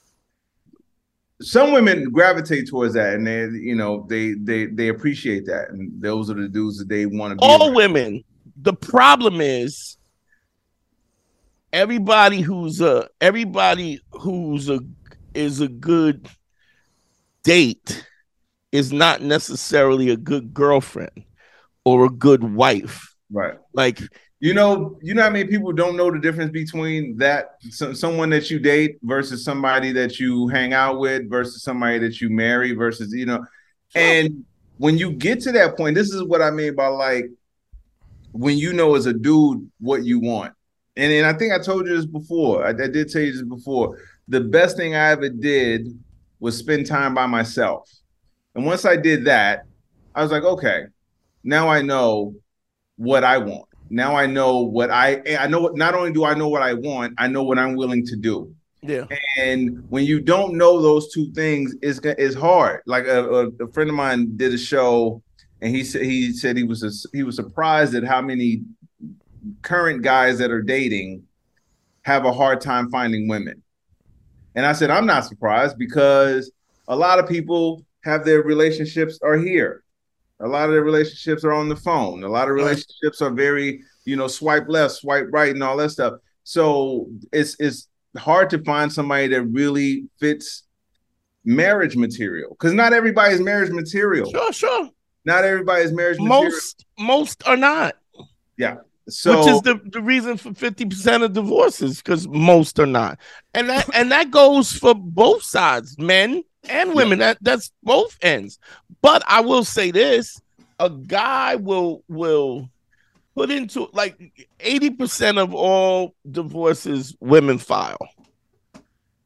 some women gravitate towards that, and they, you know, they they they appreciate that, and those are the dudes that they want to be. All around. women. The problem is, Everybody who's a everybody who's a is a good date is not necessarily a good girlfriend or a good wife. Right. Like, you know, you know how many people don't know the difference between that so, someone that you date versus somebody that you hang out with versus somebody that you marry versus, you know, and when you get to that point, this is what I mean by, like, when you know as a dude what you want. And, and I think I told you this before. I, I did tell you this before. The best thing I ever did was spend time by myself. And once I did that, I was like, okay, now I know what I want. Now I know what I, I know what, not only do I know what I want, I know what I'm willing to do. Yeah. And when you don't know those two things, it's, it's hard. Like a, a, a friend of mine did a show, and he said, he said he was, a, he was surprised at how many current guys that are dating have a hard time finding women. And I said, I'm not surprised, because a lot of people have their relationships are here. A lot of their relationships are on the phone. A lot of relationships are very, you know, swipe left, swipe right, and all that stuff. So it's it's hard to find somebody that really fits marriage material, because not everybody's marriage material. Sure, sure. Not everybody's marriage material. Most most are not. Yeah. So, which is the, the reason for fifty percent of divorces, because most are not. And that and that goes for both sides, men and women. Yeah. That that's both ends. But I will say this, a guy will will put into, like, eighty percent of all divorces women file.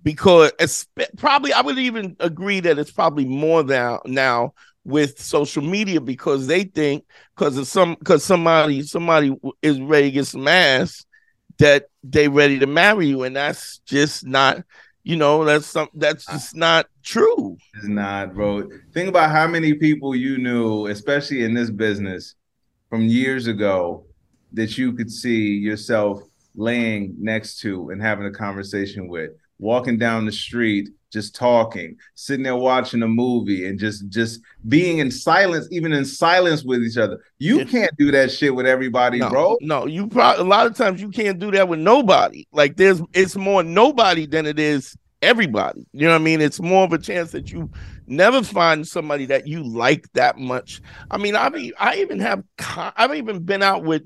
because it's probably, I would even agree that it's probably more now now with social media, because they think because of some because somebody somebody is ready to get some ass that they ready to marry you, and that's just not, you know, that's some that's just not true. It's not, bro. Think about how many people you knew, especially in this business, from years ago, that you could see yourself laying next to and having a conversation with, walking down the street, just talking, sitting there watching a movie, and just just being in silence, even in silence with each other. You Yeah. can't do that shit with everybody, No, bro. no, you probably a lot of times you can't do that with nobody. Like there's it's more nobody than it is everybody. You know what I mean? It's more of a chance that you never find somebody that you like that much. I mean, I mean, I even have I've even been out with,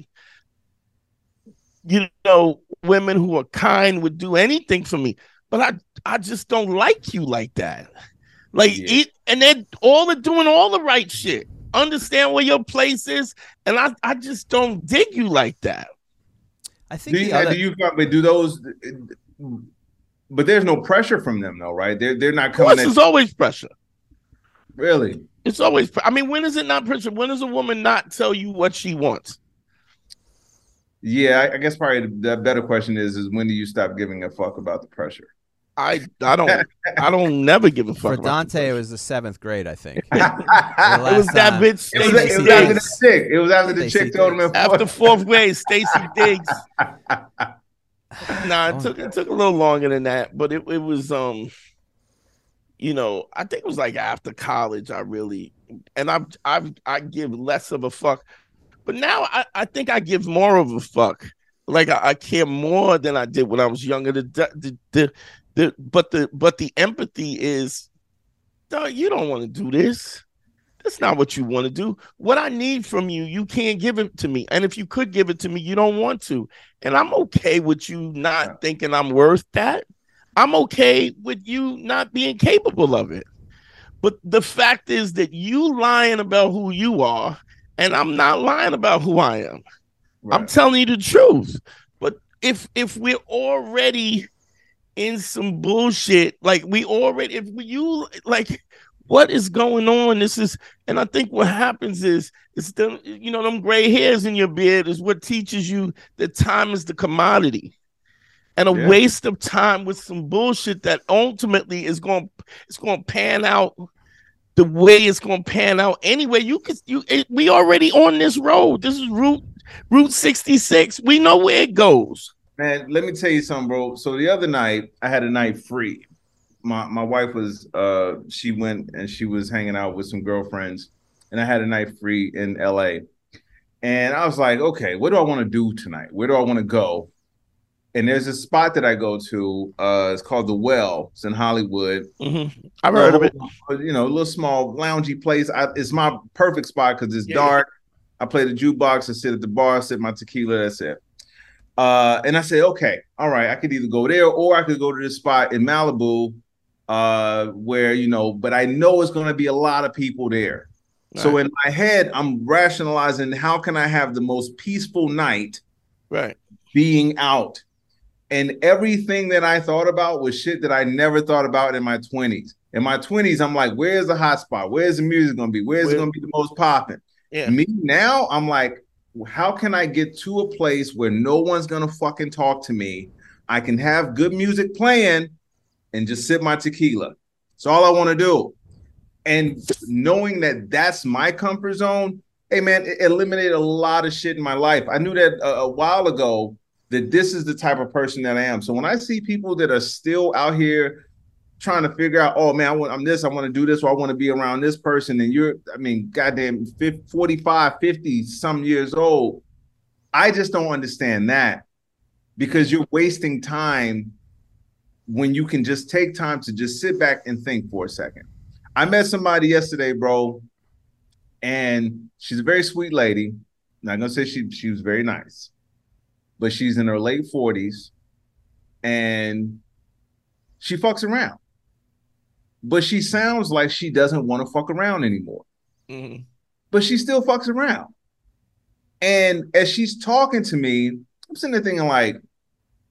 you know, women who are kind, would do anything for me, but I I just don't like you like that. Like Yeah. it, and they're all they're doing all the right shit. Understand where your place is, and I I just don't dig you like that. I think Do you, the other, do you but do those? But there's no pressure from them, though, right? They're they're not Of course, coming. At, there's always pressure. really? It's always. I mean, when is it not pressure? When does a woman not tell you what she wants? Yeah, I, I guess probably the better question is is when do you stop giving a fuck about the pressure? I I don't I don't never give a fuck for about Dante, the it was the seventh grade, I think. it It was that bitch It was, Stacey it was after the Diggs. chick. It was after the Stacey chick told him. Diggs. in After fourth- fourth grade, Stacey Diggs. Nah, Oh. it took it took a little longer than that, but it, it was um, you know, I think it was like after college. I really, and I I I give less of a fuck, but now I, I think I give more of a fuck. Like I, I care more than I did when I was younger. The the the, the but the but the empathy is, dog, you don't want to do this. That's not what you want to do. What I need from you, you can't give it to me. And if you could give it to me, you don't want to. And I'm okay with you not Yeah. thinking I'm worth that. I'm okay with you not being capable of it. But the fact is that you lying about who you are, and I'm not lying about who I am. I'm Right. telling you the truth. But if if we're already in some bullshit, like we already, if we, you like, what is going on? This is, and I think what happens is, it's the, you know, them gray hairs in your beard is what teaches you that time is the commodity, and a Yeah. waste of time with some bullshit that ultimately is going, it's going to pan out the way it's going to pan out anyway. You could, you, it, we already on this road. This is route Route sixty-six. We know where it goes. Man, let me tell you something, bro. So the other night, I had a night free. My my wife was uh she went and she was hanging out with some girlfriends, and I had a night free in L A. And I was like, okay, what do I want to do tonight? Where do I want to go? And there's a spot that I go to. Uh, it's called The Well. It's in Hollywood. Mm-hmm. I've heard of it. You know, a little small loungy place. I, it's my perfect spot because it's Yeah. dark. I play the jukebox. I sit at the bar, sip my tequila. That's it. Uh, and I said, okay, all right, I could either go there or I could go to this spot in Malibu, uh, where, you know, but I know it's going to be a lot of people there. So Right. in my head, I'm rationalizing how can I have the most peaceful night Right. being out. And everything that I thought about was shit that I never thought about in my twenties. In my twenties, I'm like, where's the hot spot? Where's the music going to be? Where's Where- it going to be the most popping? Yeah. Me now, I'm like, how can I get to a place where no one's gonna fucking talk to me? I can have good music playing and just sip my tequila. That's all I want to do. And knowing that that's my comfort zone, hey man, it eliminated a lot of shit in my life. I knew that a, a while ago that this is the type of person that I am. So when I see people that are still out here trying to figure out, oh man, I want, I'm this, I want to do this, or I want to be around this person, and you're, I mean, goddamn, forty-five, fifty some years old. I just don't understand that, because you're wasting time when you can just take time to just sit back and think for a second. I met somebody yesterday, bro, and she's a very sweet lady. Not gonna say she she was very nice, but she's in her late forties, and she fucks around. But she sounds like she doesn't want to fuck around anymore. Mm-hmm. But she still fucks around. And as she's talking to me, I'm sitting there thinking like,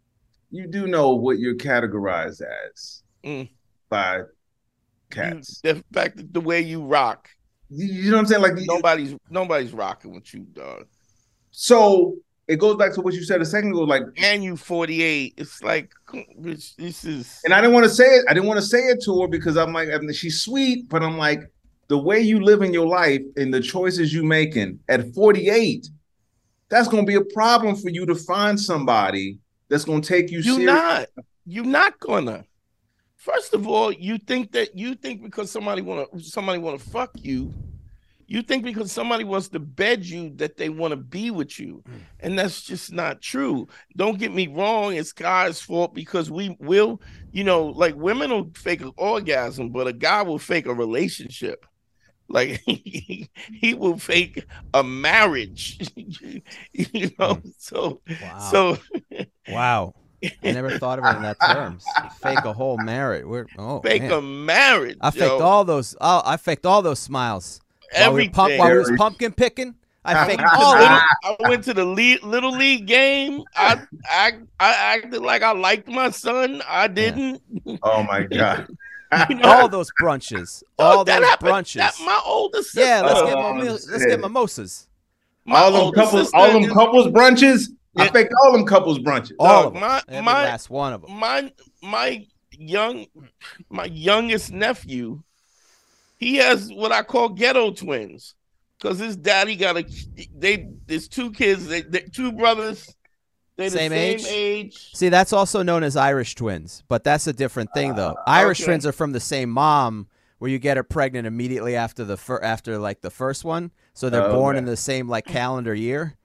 you do know what you're categorized as Mm. by cats. You, the fact that the way you rock, you, you know what I'm saying? Like nobody's nobody's rocking with you, dog. So it goes back to what you said a second ago, like, and you forty-eight. It's like this, this is. And I didn't want to say it. I didn't want to say it to her because I'm like, I mean, she's sweet, but I'm like, the way you live in your life and the choices you making at forty-eight, that's gonna be a problem for you to find somebody that's gonna take you. You're serious. not. You're not gonna. First of all, you think that you think because somebody wanna somebody wanna fuck you. You think because somebody wants to bed you that they want to be with you. And that's just not true. Don't get me wrong. It's God's fault because we will, you know, like women will fake an orgasm, but a guy will fake a relationship. Like he, he will fake a marriage, you know? So, wow. so, wow. I never thought of it in that terms. Fake a whole marriage. We're, oh, fake man. a marriage. I faked yo. all those. Oh, I faked all those smiles. While we, Everything. pump, while we was pumpkin picking, I faked all of little, it. I went to the league, little league game. I, I I acted like I liked my son. I didn't. Yeah. Oh my god! You know, all those brunches, all oh, those happened. brunches. That, my older sister. Yeah, let's Oh, get mimo- let's get mimosas. My all them couples, all them is, couples brunches. Yeah. I faked all them couples brunches. All Dog, of them. my Every my last one of them. My my young my youngest nephew, he has what I call ghetto twins. Because his daddy got a, they, there's two kids, they, they two brothers, they're Same the same age? age. See, that's also known as Irish twins, but that's a different thing, though. Irish okay. twins are from the same mom, where you get her pregnant immediately after the fir- after like the first one, so they're Oh, born okay. in the same like calendar year.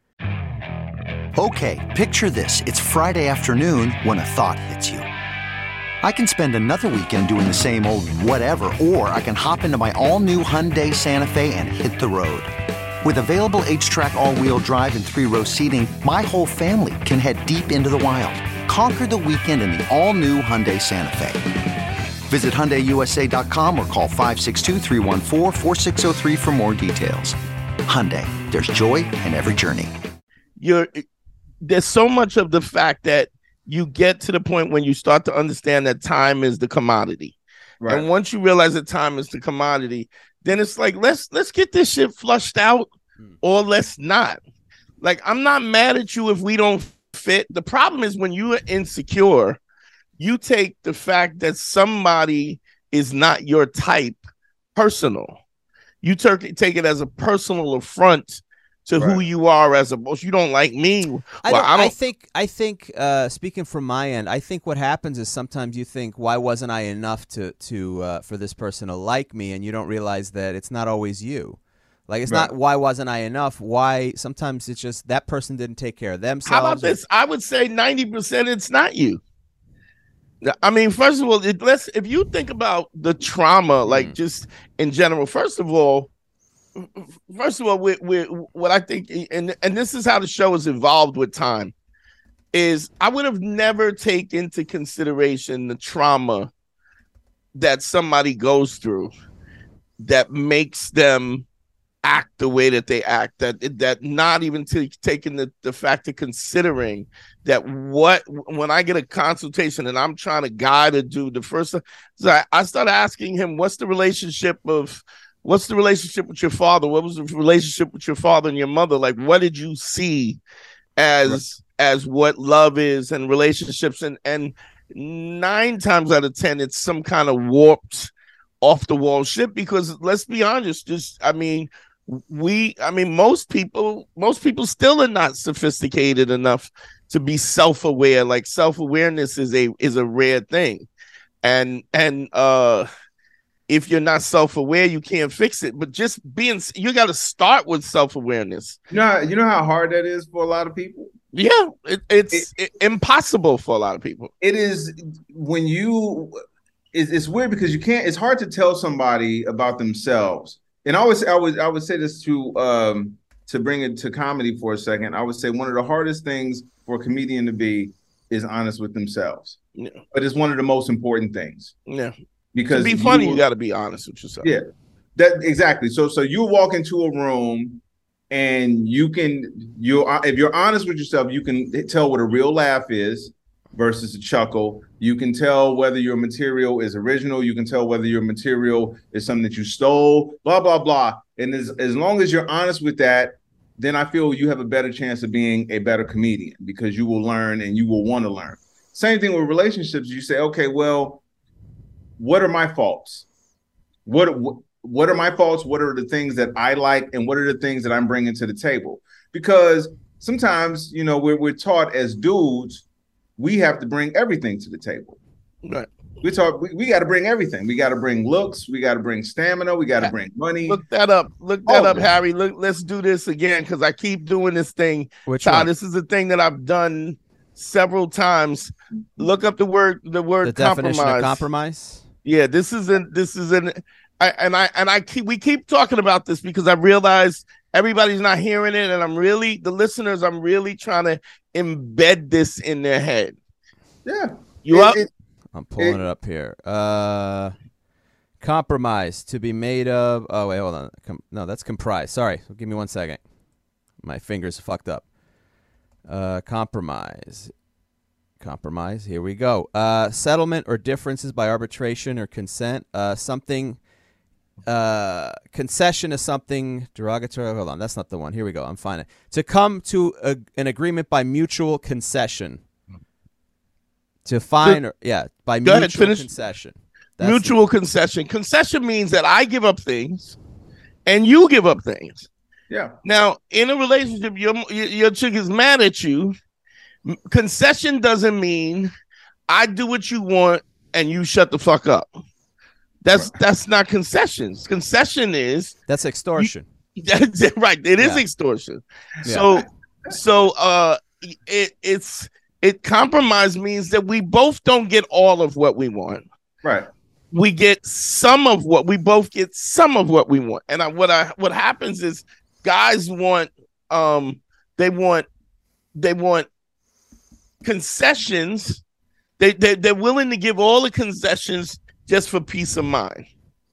Okay, picture this: it's Friday afternoon when a thought hits you. I can spend another weekend doing the same old whatever, or I can hop into my all-new Hyundai Santa Fe and hit the road. With available H-Track all-wheel drive and three-row seating, my whole family can head deep into the wild. Conquer the weekend in the all-new Hyundai Santa Fe. Visit Hyundai U S A dot com or call five six two, three one four, four six zero three for more details. Hyundai, there's joy in every journey. You're, there's so much of the fact that you get to the point when you start to understand that time is the commodity. Right. And once you realize that time is the commodity, then it's like, let's let's get this shit flushed out hmm. or let's not. Like, I'm not mad at you if we don't fit. The problem is when you are insecure, you take the fact that somebody is not your type personal. You take, take it as a personal affront to right. who you are as a boss. You don't like me. Well, I, don't, I, don't... I think, I think uh, speaking from my end, I think what happens is sometimes you think, why wasn't I enough to, to uh, for this person to like me? And you don't realize that it's not always you. Like, it's right. not why wasn't I enough? Why? Sometimes it's just that person didn't take care of themselves. How about this? I would say ninety percent it's not you. I mean, first of all, it, let's if you think about the trauma, like mm. just in general, first of all, First of all, we we what I think, and and this is how the show has evolved with time, is I would have never taken into consideration the trauma that somebody goes through that makes them act the way that they act. That that not even t- taking the, the fact of considering that what when I get a consultation and I'm trying to guide a dude, the first so I, I started asking him, what's the relationship of What's the relationship with your father? What was the relationship with your father and your mother? Like, what did you see as right. as what love is and relationships? And and nine times out of ten, it's some kind of warped, off the wall shit. Because let's be honest, just I mean, we I mean, most people, most people still are not sophisticated enough to be self-aware. Like self-awareness is a is a rare thing, and and uh. If you're not self-aware, you can't fix it. But just being, you got to start with self-awareness. You know, how, you know how hard that is for a lot of people. Yeah, it, it's it, it, impossible for a lot of people. It is when you. It's, it's weird because you can't. It's hard to tell somebody about themselves. And I always, I would, I would say this to um to bring it to comedy for a second. I would say one of the hardest things for a comedian to be is honest with themselves. Yeah. But it's one of the most important things. Yeah. Because to be funny, you, you got to be honest with yourself. Yeah, that exactly. So, so you walk into a room, and you can you if you're honest with yourself, you can tell what a real laugh is, versus a chuckle. You can tell whether your material is original. You can tell whether your material is something that you stole, blah, blah, blah. And as, as long as you're honest with that, then I feel you have a better chance of being a better comedian because you will learn and you will want to learn. Same thing with relationships. You say, okay, well, what are my faults? What, what what are my faults? What are the things that I like? And what are the things that I'm bringing to the table? Because sometimes, you know, we're, we're taught as dudes, we have to bring everything to the table. Right. We taught we, we got to bring everything. We got to bring looks. We got to bring stamina. We got to bring money. Look that up. Look that oh, up, Harry. Look, let's do this again because I keep doing this thing. Which Todd, one? this is a thing that I've done several times. Look up the word the word The compromise. definition of compromise. Yeah, this is an this is an I, and I and I keep we keep talking about this because I realize everybody's not hearing it, and I'm really the listeners. I'm really trying to embed this in their head. Yeah, you it, up? It, I'm pulling it, it up here. Uh, compromise to be made of. Oh wait, hold on. Com- no, that's comprise. Sorry, give me one second. My fingers fucked up. Uh, compromise. Compromise. Here we go. Uh, settlement or differences by arbitration or consent. Uh, something. Uh, concession is something derogatory. Hold on, that's not the one. Here we go. I'm finding to come to a, an agreement by mutual concession. To find, or, yeah, by Go mutual ahead, concession. That's mutual the, concession. Concession means that I give up things, and you give up things. Yeah. Now, in a relationship, your your chick is mad at you. Concession doesn't mean I do what you want and you shut the fuck up. That's that's not concessions. Concession is that's extortion. You, that's it, right. It is yeah. extortion. Yeah. So so uh it it's it compromise means that we both don't get all of what we want. Right. We get some of what we both get some of what we want. And I, what I what happens is guys want um they want they want concessions. They they they're willing to give all the concessions just for peace of mind.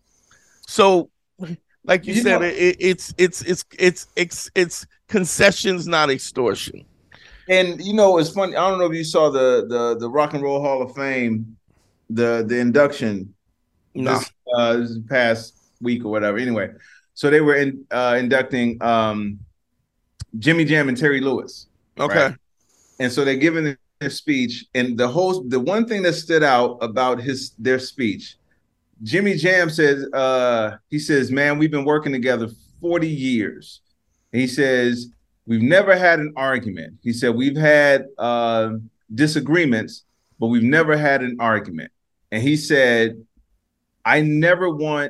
So, like you, you said, it, it's, it's it's it's it's it's concessions, not extortion. And you know, it's funny. I don't know if you saw the the the Rock and Roll Hall of Fame, the the induction. No. This, uh, this past week or whatever. Anyway, so they were in, uh, inducting um, Jimmy Jam and Terry Lewis. Okay. Right? And so they're giving their speech, and the whole the one thing that stood out about his their speech, Jimmy Jam says, uh, he says, man, we've been working together forty years. And he says, we've never had an argument. He said, we've had uh, disagreements, but we've never had an argument. And he said, I never want,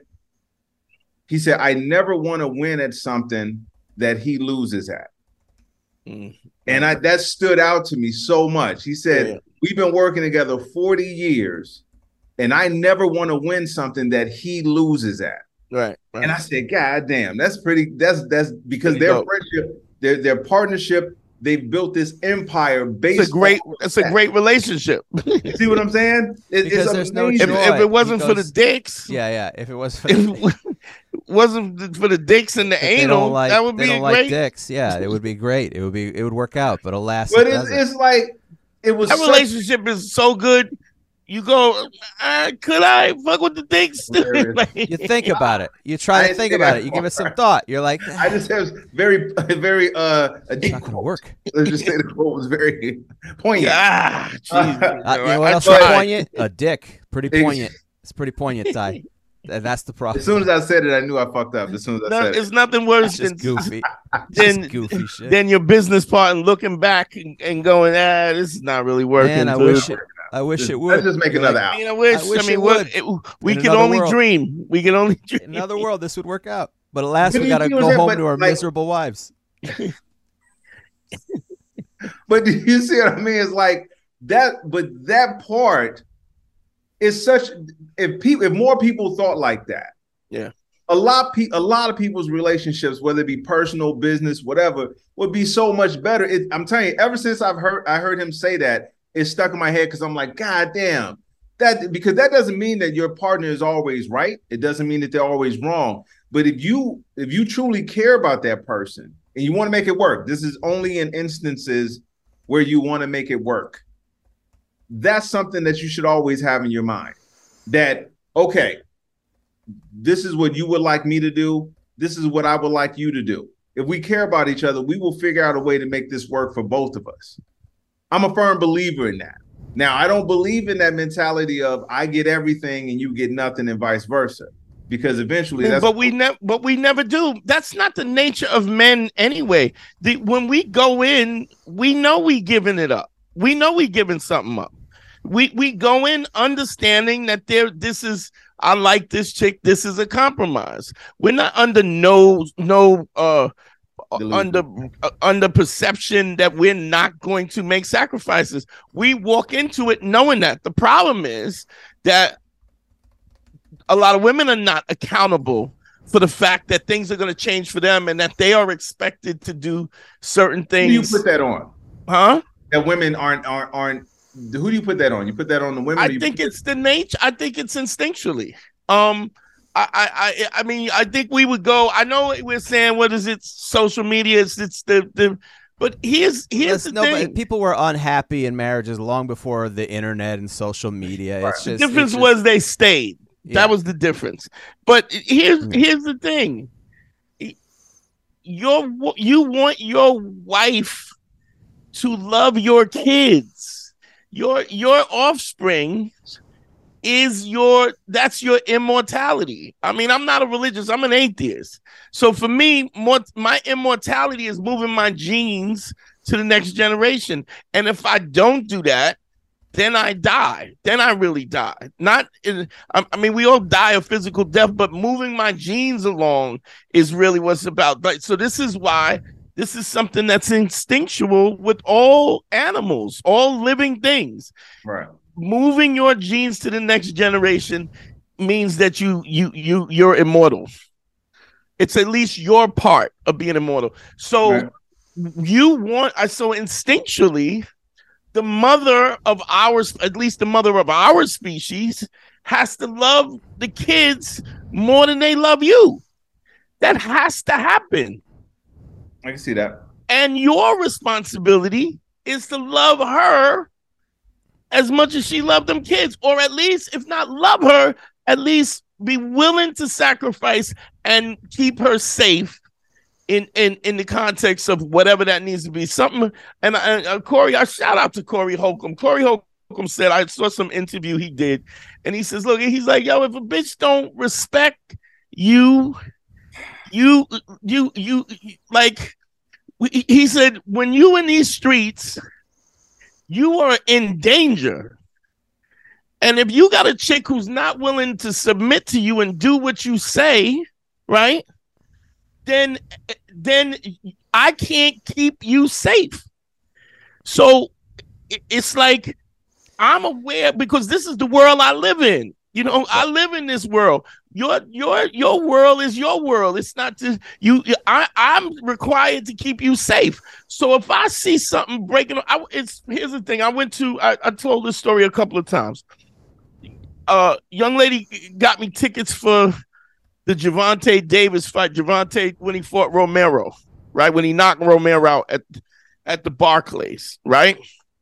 he said, I never want to win at something that he loses at. Mm. And I, that stood out to me so much. He said, yeah. we've been working together forty years, and I never want to win something that he loses at. Right. right. And I said, God damn, that's pretty, that's, that's because pretty their dope. friendship, their, their partnership, they've built this empire based It's a great, it's a great relationship. You see what I'm saying? It, because it's there's amazing. no if, if it wasn't goes, for the dicks. Yeah, yeah. If it was for the wasn't for the dicks and the anal, like, that would be they don't great. Like dicks, yeah, it would be great. It would be, it would work out. But alas, but it it's, it's like it was. That such... relationship is so good. You go, uh, could I fuck with the dicks? Like, you think about it. You try to think about it. You give it some thought. You're like, ah. I just have very, very. uh It's not gonna work. Let's just say the quote was very poignant. Ah, geez, uh, you know what else is poignant? A dick. Pretty poignant. It's pretty poignant, Ty. That's the problem. As soon as I said it, I knew I fucked up. As soon as I no, said it's it, nothing worse than goofy. Than goofy shit. Than your business partner looking back and, and going, ah, this is not really working. Man, I dude. wish it. I wish just, it would. Let's just make another like, out. I mean, I wish. I, wish I mean, it what, would. It, we In can only world. dream. We can only dream. In another world, this would work out. But alas, but we got to go home to our like, miserable wives. But do you see what I mean? It's like that. But that part is such. If people, if more people thought like that, yeah. A lot, pe- a lot of people's relationships, whether it be personal, business, whatever, would be so much better. It, I'm telling you, ever since I've heard, I heard him say that, it's stuck in my head because I'm like, God damn, that because that doesn't mean that your partner is always right. It doesn't mean that they're always wrong. But if you if you truly care about that person and you want to make it work, this is only in instances where you want to make it work. that's something that you should always have in your mind. That, okay, this is what you would like me to do. This is what I would like you to do. If we care about each other, we will figure out a way to make this work for both of us. I'm a firm believer in that. Now, I don't believe in that mentality of I get everything and you get nothing and vice versa, because eventually that's but we never but we never do. That's not the nature of men anyway. The, when we go in, we know we giving it up. We know we giving something up. We we go in understanding that there this is I like this chick, this is a compromise. We're not under no no uh under uh, under perception that we're not going to make sacrifices. We walk into it knowing that. The problem is that a lot of women are not accountable for the fact that things are going to change for them and that they are expected to do certain things. Who do you put that on? Huh? That women aren't aren't aren't. Who do you put that on? You put that on the women? I think it's the nature. I think it's instinctually. Um. I, I, I mean, I think we would go. I know we're saying, what is it? Social media. It's, it's the, the, but here's, here's Listen, the no, thing. but people were unhappy in marriages long before the internet and social media. Right. It's just, the difference it's just, was they stayed. Yeah. That was the difference. But here's, Mm. here's the thing. Your, you want your wife to love your kids. Your, your offspring is your that's your immortality. I mean, I'm not a religious, I'm an atheist. So for me, more, my immortality is moving my genes to the next generation. And if I don't do that, then I die. Then I really die. Not in, I, I mean, we all die a physical death, but moving my genes along is really what's about. Like, so this is why this is something that's instinctual with all animals, all living things. Right. Moving your genes to the next generation means that you you you you're immortal. It's at least your part of being immortal. So right. you want I so instinctually the mother of ours, at least the mother of our species, has to love the kids more than they love you. That has to happen. I can see that. And your responsibility is to love her as much as she loved them kids, or at least, if not love her, at least be willing to sacrifice and keep her safe in in in the context of whatever that needs to be. Something, and uh, Corey, I shout out to Corey Holcomb. Corey Holcomb said, I saw some interview he did, and he says, look, he's like, yo, if a bitch don't respect you, you, you, you, like, he said, when you in these streets, you are in danger. And if you got a chick who's not willing to submit to you and do what you say, right? Then, then I can't keep you safe. So it's like, I'm aware because this is the world I live in. You know, I live in this world. Your your your world is your world. It's not just you. I, I'm required to keep you safe. So if I see something breaking, I, it's here's the thing. I went to. I, I told this story a couple of times. Uh, young lady got me tickets for the Gervonta Davis fight. Gervonta when he fought Romero, right? When he knocked Romero out at at the Barclays, right?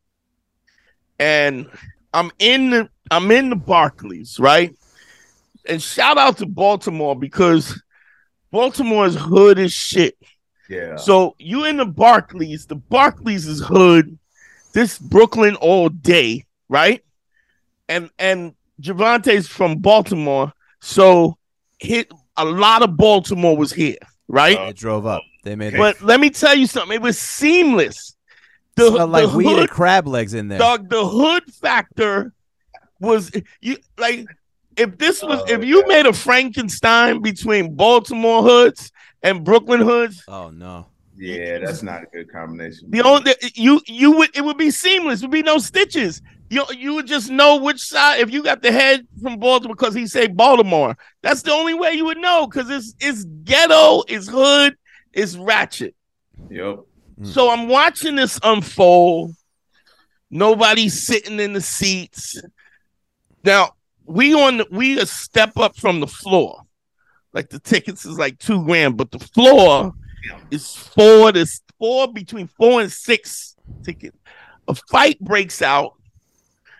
And I'm in the I'm in the Barclays, right? And shout out to Baltimore because Baltimore's hood is shit. Yeah. So you in the Barclays, the Barclays is hood. This Brooklyn all day, right? And and Gervonta's from Baltimore, so hit a lot of Baltimore was here, right? They drove up. They made it. But let me tell you something. It was seamless. The, smelled like the weed hood, and crab legs in there. Dog, the hood factor was you like if this was Oh, if you God. made a Frankenstein between Baltimore hoods and Brooklyn hoods, Oh no. Yeah, that's not a good combination. the only you you would it would be seamless. There would be no stitches. You you would just know which side. If you got the head from Baltimore because he say Baltimore, that's the only way you would know because it's it's ghetto, it's hood, it's ratchet. Yep. So I'm watching this unfold. Nobody's sitting in the seats. Now we on the, we a step up from the floor. Like the tickets is like two grand, but the floor is four to four between four and six tickets. A fight breaks out.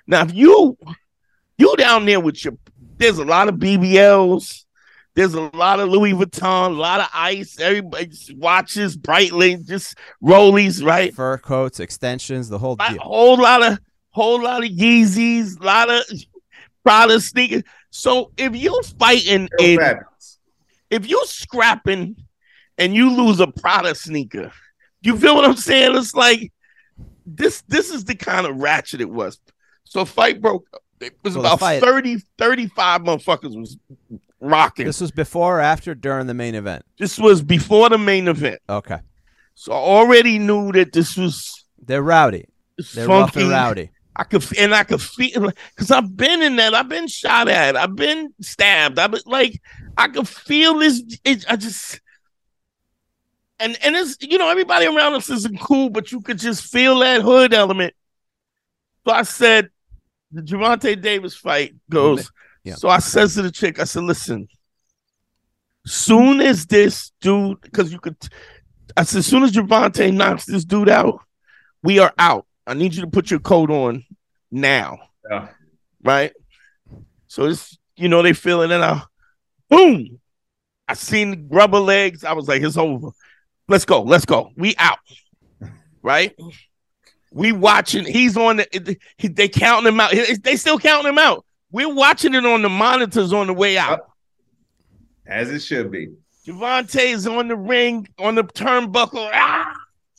Now, if you you down there with your, there's a lot of B B Ls, there's a lot of Louis Vuitton, a lot of ice, everybody watches, Breitling, just rollies, right? Fur coats, extensions, the whole A deal. whole lot of whole lot of Yeezys, a lot of Prada sneakers. So if you're fighting in, if you're scrapping and you lose a Prada sneaker, you feel what I'm saying? It's like this this is the kind of ratchet it was. So fight broke. It was So about fight- thirty, thirty-five motherfuckers was rocking. This was before or after, during the main event? This was before the main event. Okay. So I already knew that this was They're rowdy. They're rough and rowdy. I could and I could feel, because I've been in that. I've been shot at. I've been stabbed. I've been like, I could feel this. It, I just and and it's, you know, everybody around us isn't cool, but you could just feel that hood element. So I said, the Gervonta Davis fight goes. Yeah. So I says to the chick, I said, listen, soon as this dude, because you could, I said, as soon as Gervonta knocks this dude out, we are out. I need you to put your coat on now. Yeah. Right? So it's, you know, they feeling it out. Boom. I seen the rubber legs. I was like, it's over. Let's go. Let's go. We out. Right? We watching. He's on the, he, they counting him out. They still counting him out. We're watching it on the monitors on the way out. As it should be. Gervonta is on the ring, on the turnbuckle. Ah!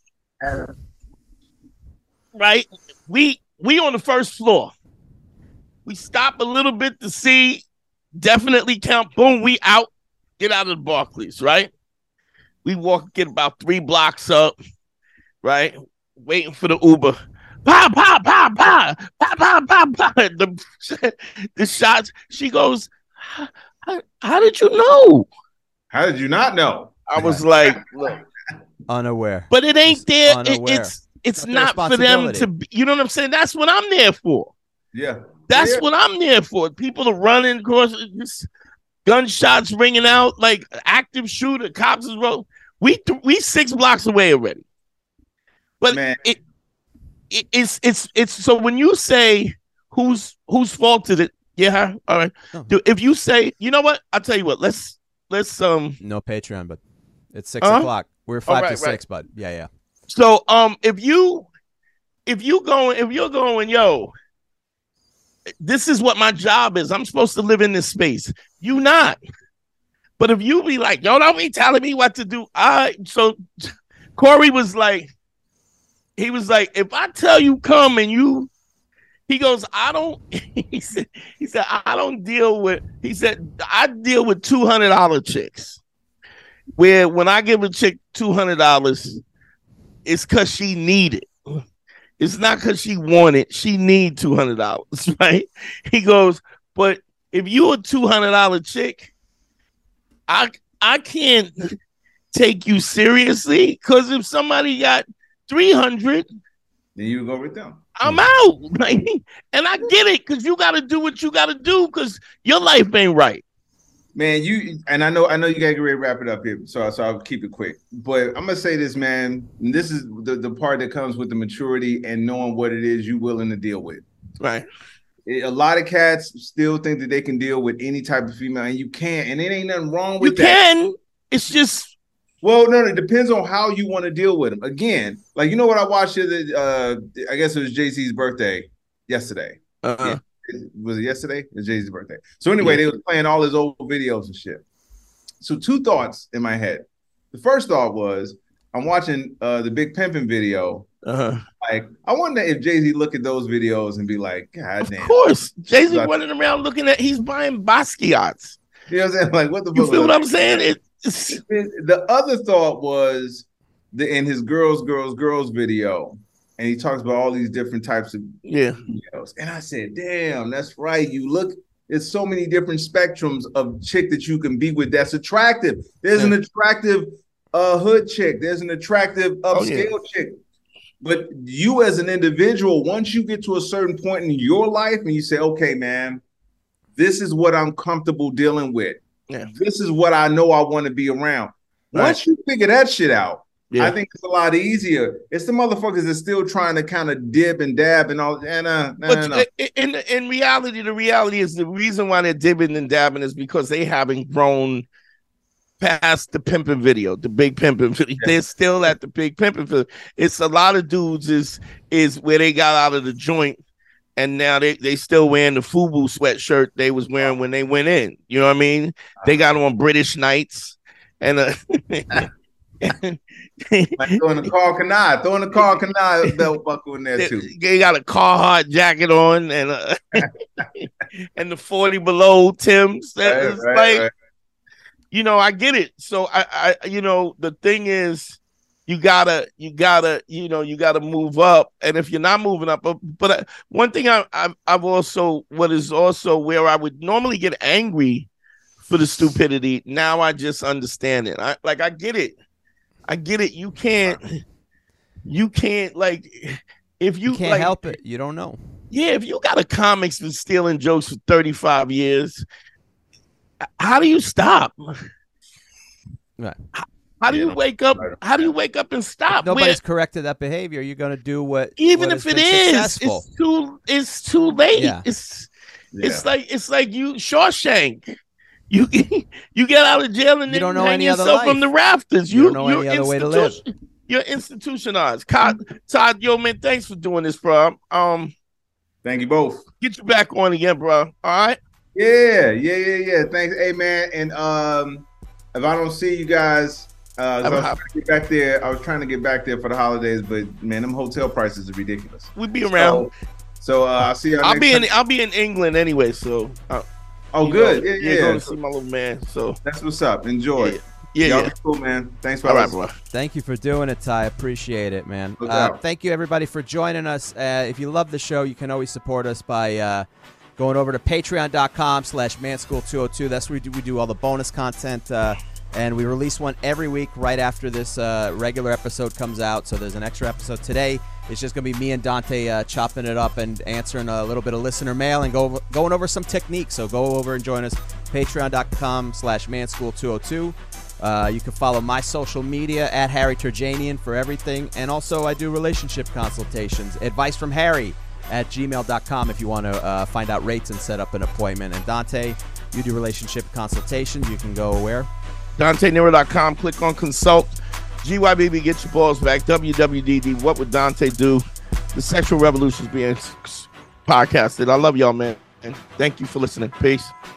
Right? We we on the first floor. We stop a little bit to see, definitely count. Boom, we out. Get out of the Barclays, right? We walk, get about three blocks up, right? Waiting for the Uber. Pa, pa, pa, pa, pa, pa, pa, pa. The, the shots, she goes, how, how did you know? How did you not know? I was like, look. Unaware. But it ain't Just there. It, unaware. it's it's Not not their for them responsibility. to be, you know what I'm saying? That's what I'm there for. Yeah. That's Yeah. what I'm there for. People are running across, just gunshots ringing out, like active shooter, cops is rolling. We th- we six blocks away already. But Man. it, it it's it's it's so when you say whose whose fault is it? Yeah, all right. Oh. Do, if you say, you know what? I'll tell you what. Let's let's um. No Patreon, but it's six Huh? o'clock. We're five right, to right. six, but yeah, yeah. So um, if you if you going if you're going, yo, this is what my job is. I'm supposed to live in this space. You not. But if you be like, yo, don't be telling me what to do. I so Corey was like, he was like, if I tell you come and you, he goes, I don't. He said, he said, I don't deal with. He said, I deal with two hundred dollar chicks. Where when I give a chick two hundred dollars, it's because she need it. It's not because she want it. She need two hundred dollars, right? He goes, but if you a two hundred dollar chick, I I can't take you seriously, because if somebody got three hundred, Then you go with them. I'm out. Like, and I get it, because you got to do what you got to do, because your life ain't right. Man, you and I know I know you gotta get ready to wrap it up here, so so I'll keep it quick. But I'm gonna say this, man. And this is the, the part that comes with the maturity and knowing what it is you willing to deal with. Right. It- a lot of cats still think that they can deal with any type of female, and you can't. And it ain't nothing wrong You with that. can. It's just, Well, no, no, it depends on how you want to deal with them. Again, like, you know what I watched the other, uh, I guess it was Jay-Z's birthday yesterday. uh-uh. Yeah. Was it yesterday? It was Jay-Z's birthday. So anyway, Yeah. they was playing all his old videos and shit. So two thoughts in my head. The first thought was, I'm watching uh, the Big Pimpin' video. uh-huh. Like, I wonder if Jay-Z look at those videos and be like, God Of damn. course. Jay-Z Like- running around looking at, he's buying Basquiat's. You know what I'm saying? Like, what the You fuck feel was what that? I'm saying? It, it's, The other thought was the in his girls, girls, girls video, and he talks about all these different types of yeah. videos. And I said, damn, that's right. You look, there's so many different spectrums of chick that you can be with that's attractive. There's an Yeah. attractive uh hood chick, there's an attractive Oh, upscale yeah. chick. But you as an individual, once you get to a certain point in your life and you say, okay, man, this is what I'm comfortable dealing with. Yeah. This is what I know I want to be around. Right. Once you figure that shit out, Yeah. I think it's a lot easier. It's the motherfuckers that's still trying to kind of dib and dab and all. And uh, nah, but nah, nah. in in reality, the reality is the reason why they're dibbing and dabbing is because they haven't grown past the pimping video, the big pimping video. They're still at the big pimping video. It's a lot of dudes is is where they got out of the joint, and now they they still wearing the FUBU sweatshirt they was wearing when they went in. You know what I mean? They got on British Knights and uh, like throwing the Carl Kanai, throwing the Carl Kanai belt buckle in there too. They got a Carhartt jacket on and uh, and the forty below Timbs. That Right, is right, like. right. You know, I get it. So I, I, you know, the thing is, you gotta, you gotta, you know, you gotta move up. And if you're not moving up, but, but I, one thing I, I, I've also, what is also where I would normally get angry for the stupidity. Now I just understand it. I like, I get it. I get it. You can't, you can't like, if you, You can't like, help it. You don't know. Yeah, if you got a comics been stealing jokes for thirty-five years. How do you stop? Right. How, how do Yeah, you wake up? How do you wake up and stop? Nobody's Where, corrected that behavior. You're going to do what, even what if has it been is, successful. it's too. It's too late. Yeah. It's Yeah. it's like it's like you Shawshank. You you get out of jail and You then don't know hang any other yourself from life. the rafters. You You, don't know you're any other way to live. institution- You're institutionalized. Todd, Todd, yo man, thanks for doing this, bro. Um, Thank you both. get you back on again, bro. All right. Yeah, yeah, yeah, yeah. Thanks, hey man. And um, if I don't see you guys, uh, 'cause I was trying to get back there. I was trying to get back there for the holidays, but man, them hotel prices are ridiculous. We'll be around. So, so uh, I'll see you. I'll be in. I'll be in England anyway. So. Uh, Oh, you good. know, yeah, yeah. Going to see my little man. So That's what's up. Enjoy. yeah, yeah. Y'all yeah. be cool, man. Thanks for All right, listening. bro. Thank you for doing it, Ty. Appreciate it, man. No Uh, doubt. thank you, everybody, for joining us. Uh, if you love the show, you can always support us by uh, going over to patreon.com slash manschool202. That's where we do, we do all the bonus content, uh, and we release one every week right after this uh, regular episode comes out. So there's an extra episode today. It's just going to be me and Dante uh, chopping it up and answering a little bit of listener mail and go over, going over some techniques. So go over and join us, patreon.com slash manschool202. Uh, you can follow my social media at Harry Turjanian for everything. And also I do relationship consultations. Advice from Harry at gmail dot com if you want to uh, find out rates and set up an appointment. And Dante, you do relationship consultations. You can go where? Dante Nero dot com. Click on consult. G Y B B, get your balls back. W W D D, what would Dante do? The Sexual Revolution is being podcasted. I love y'all, man. And thank you for listening. Peace.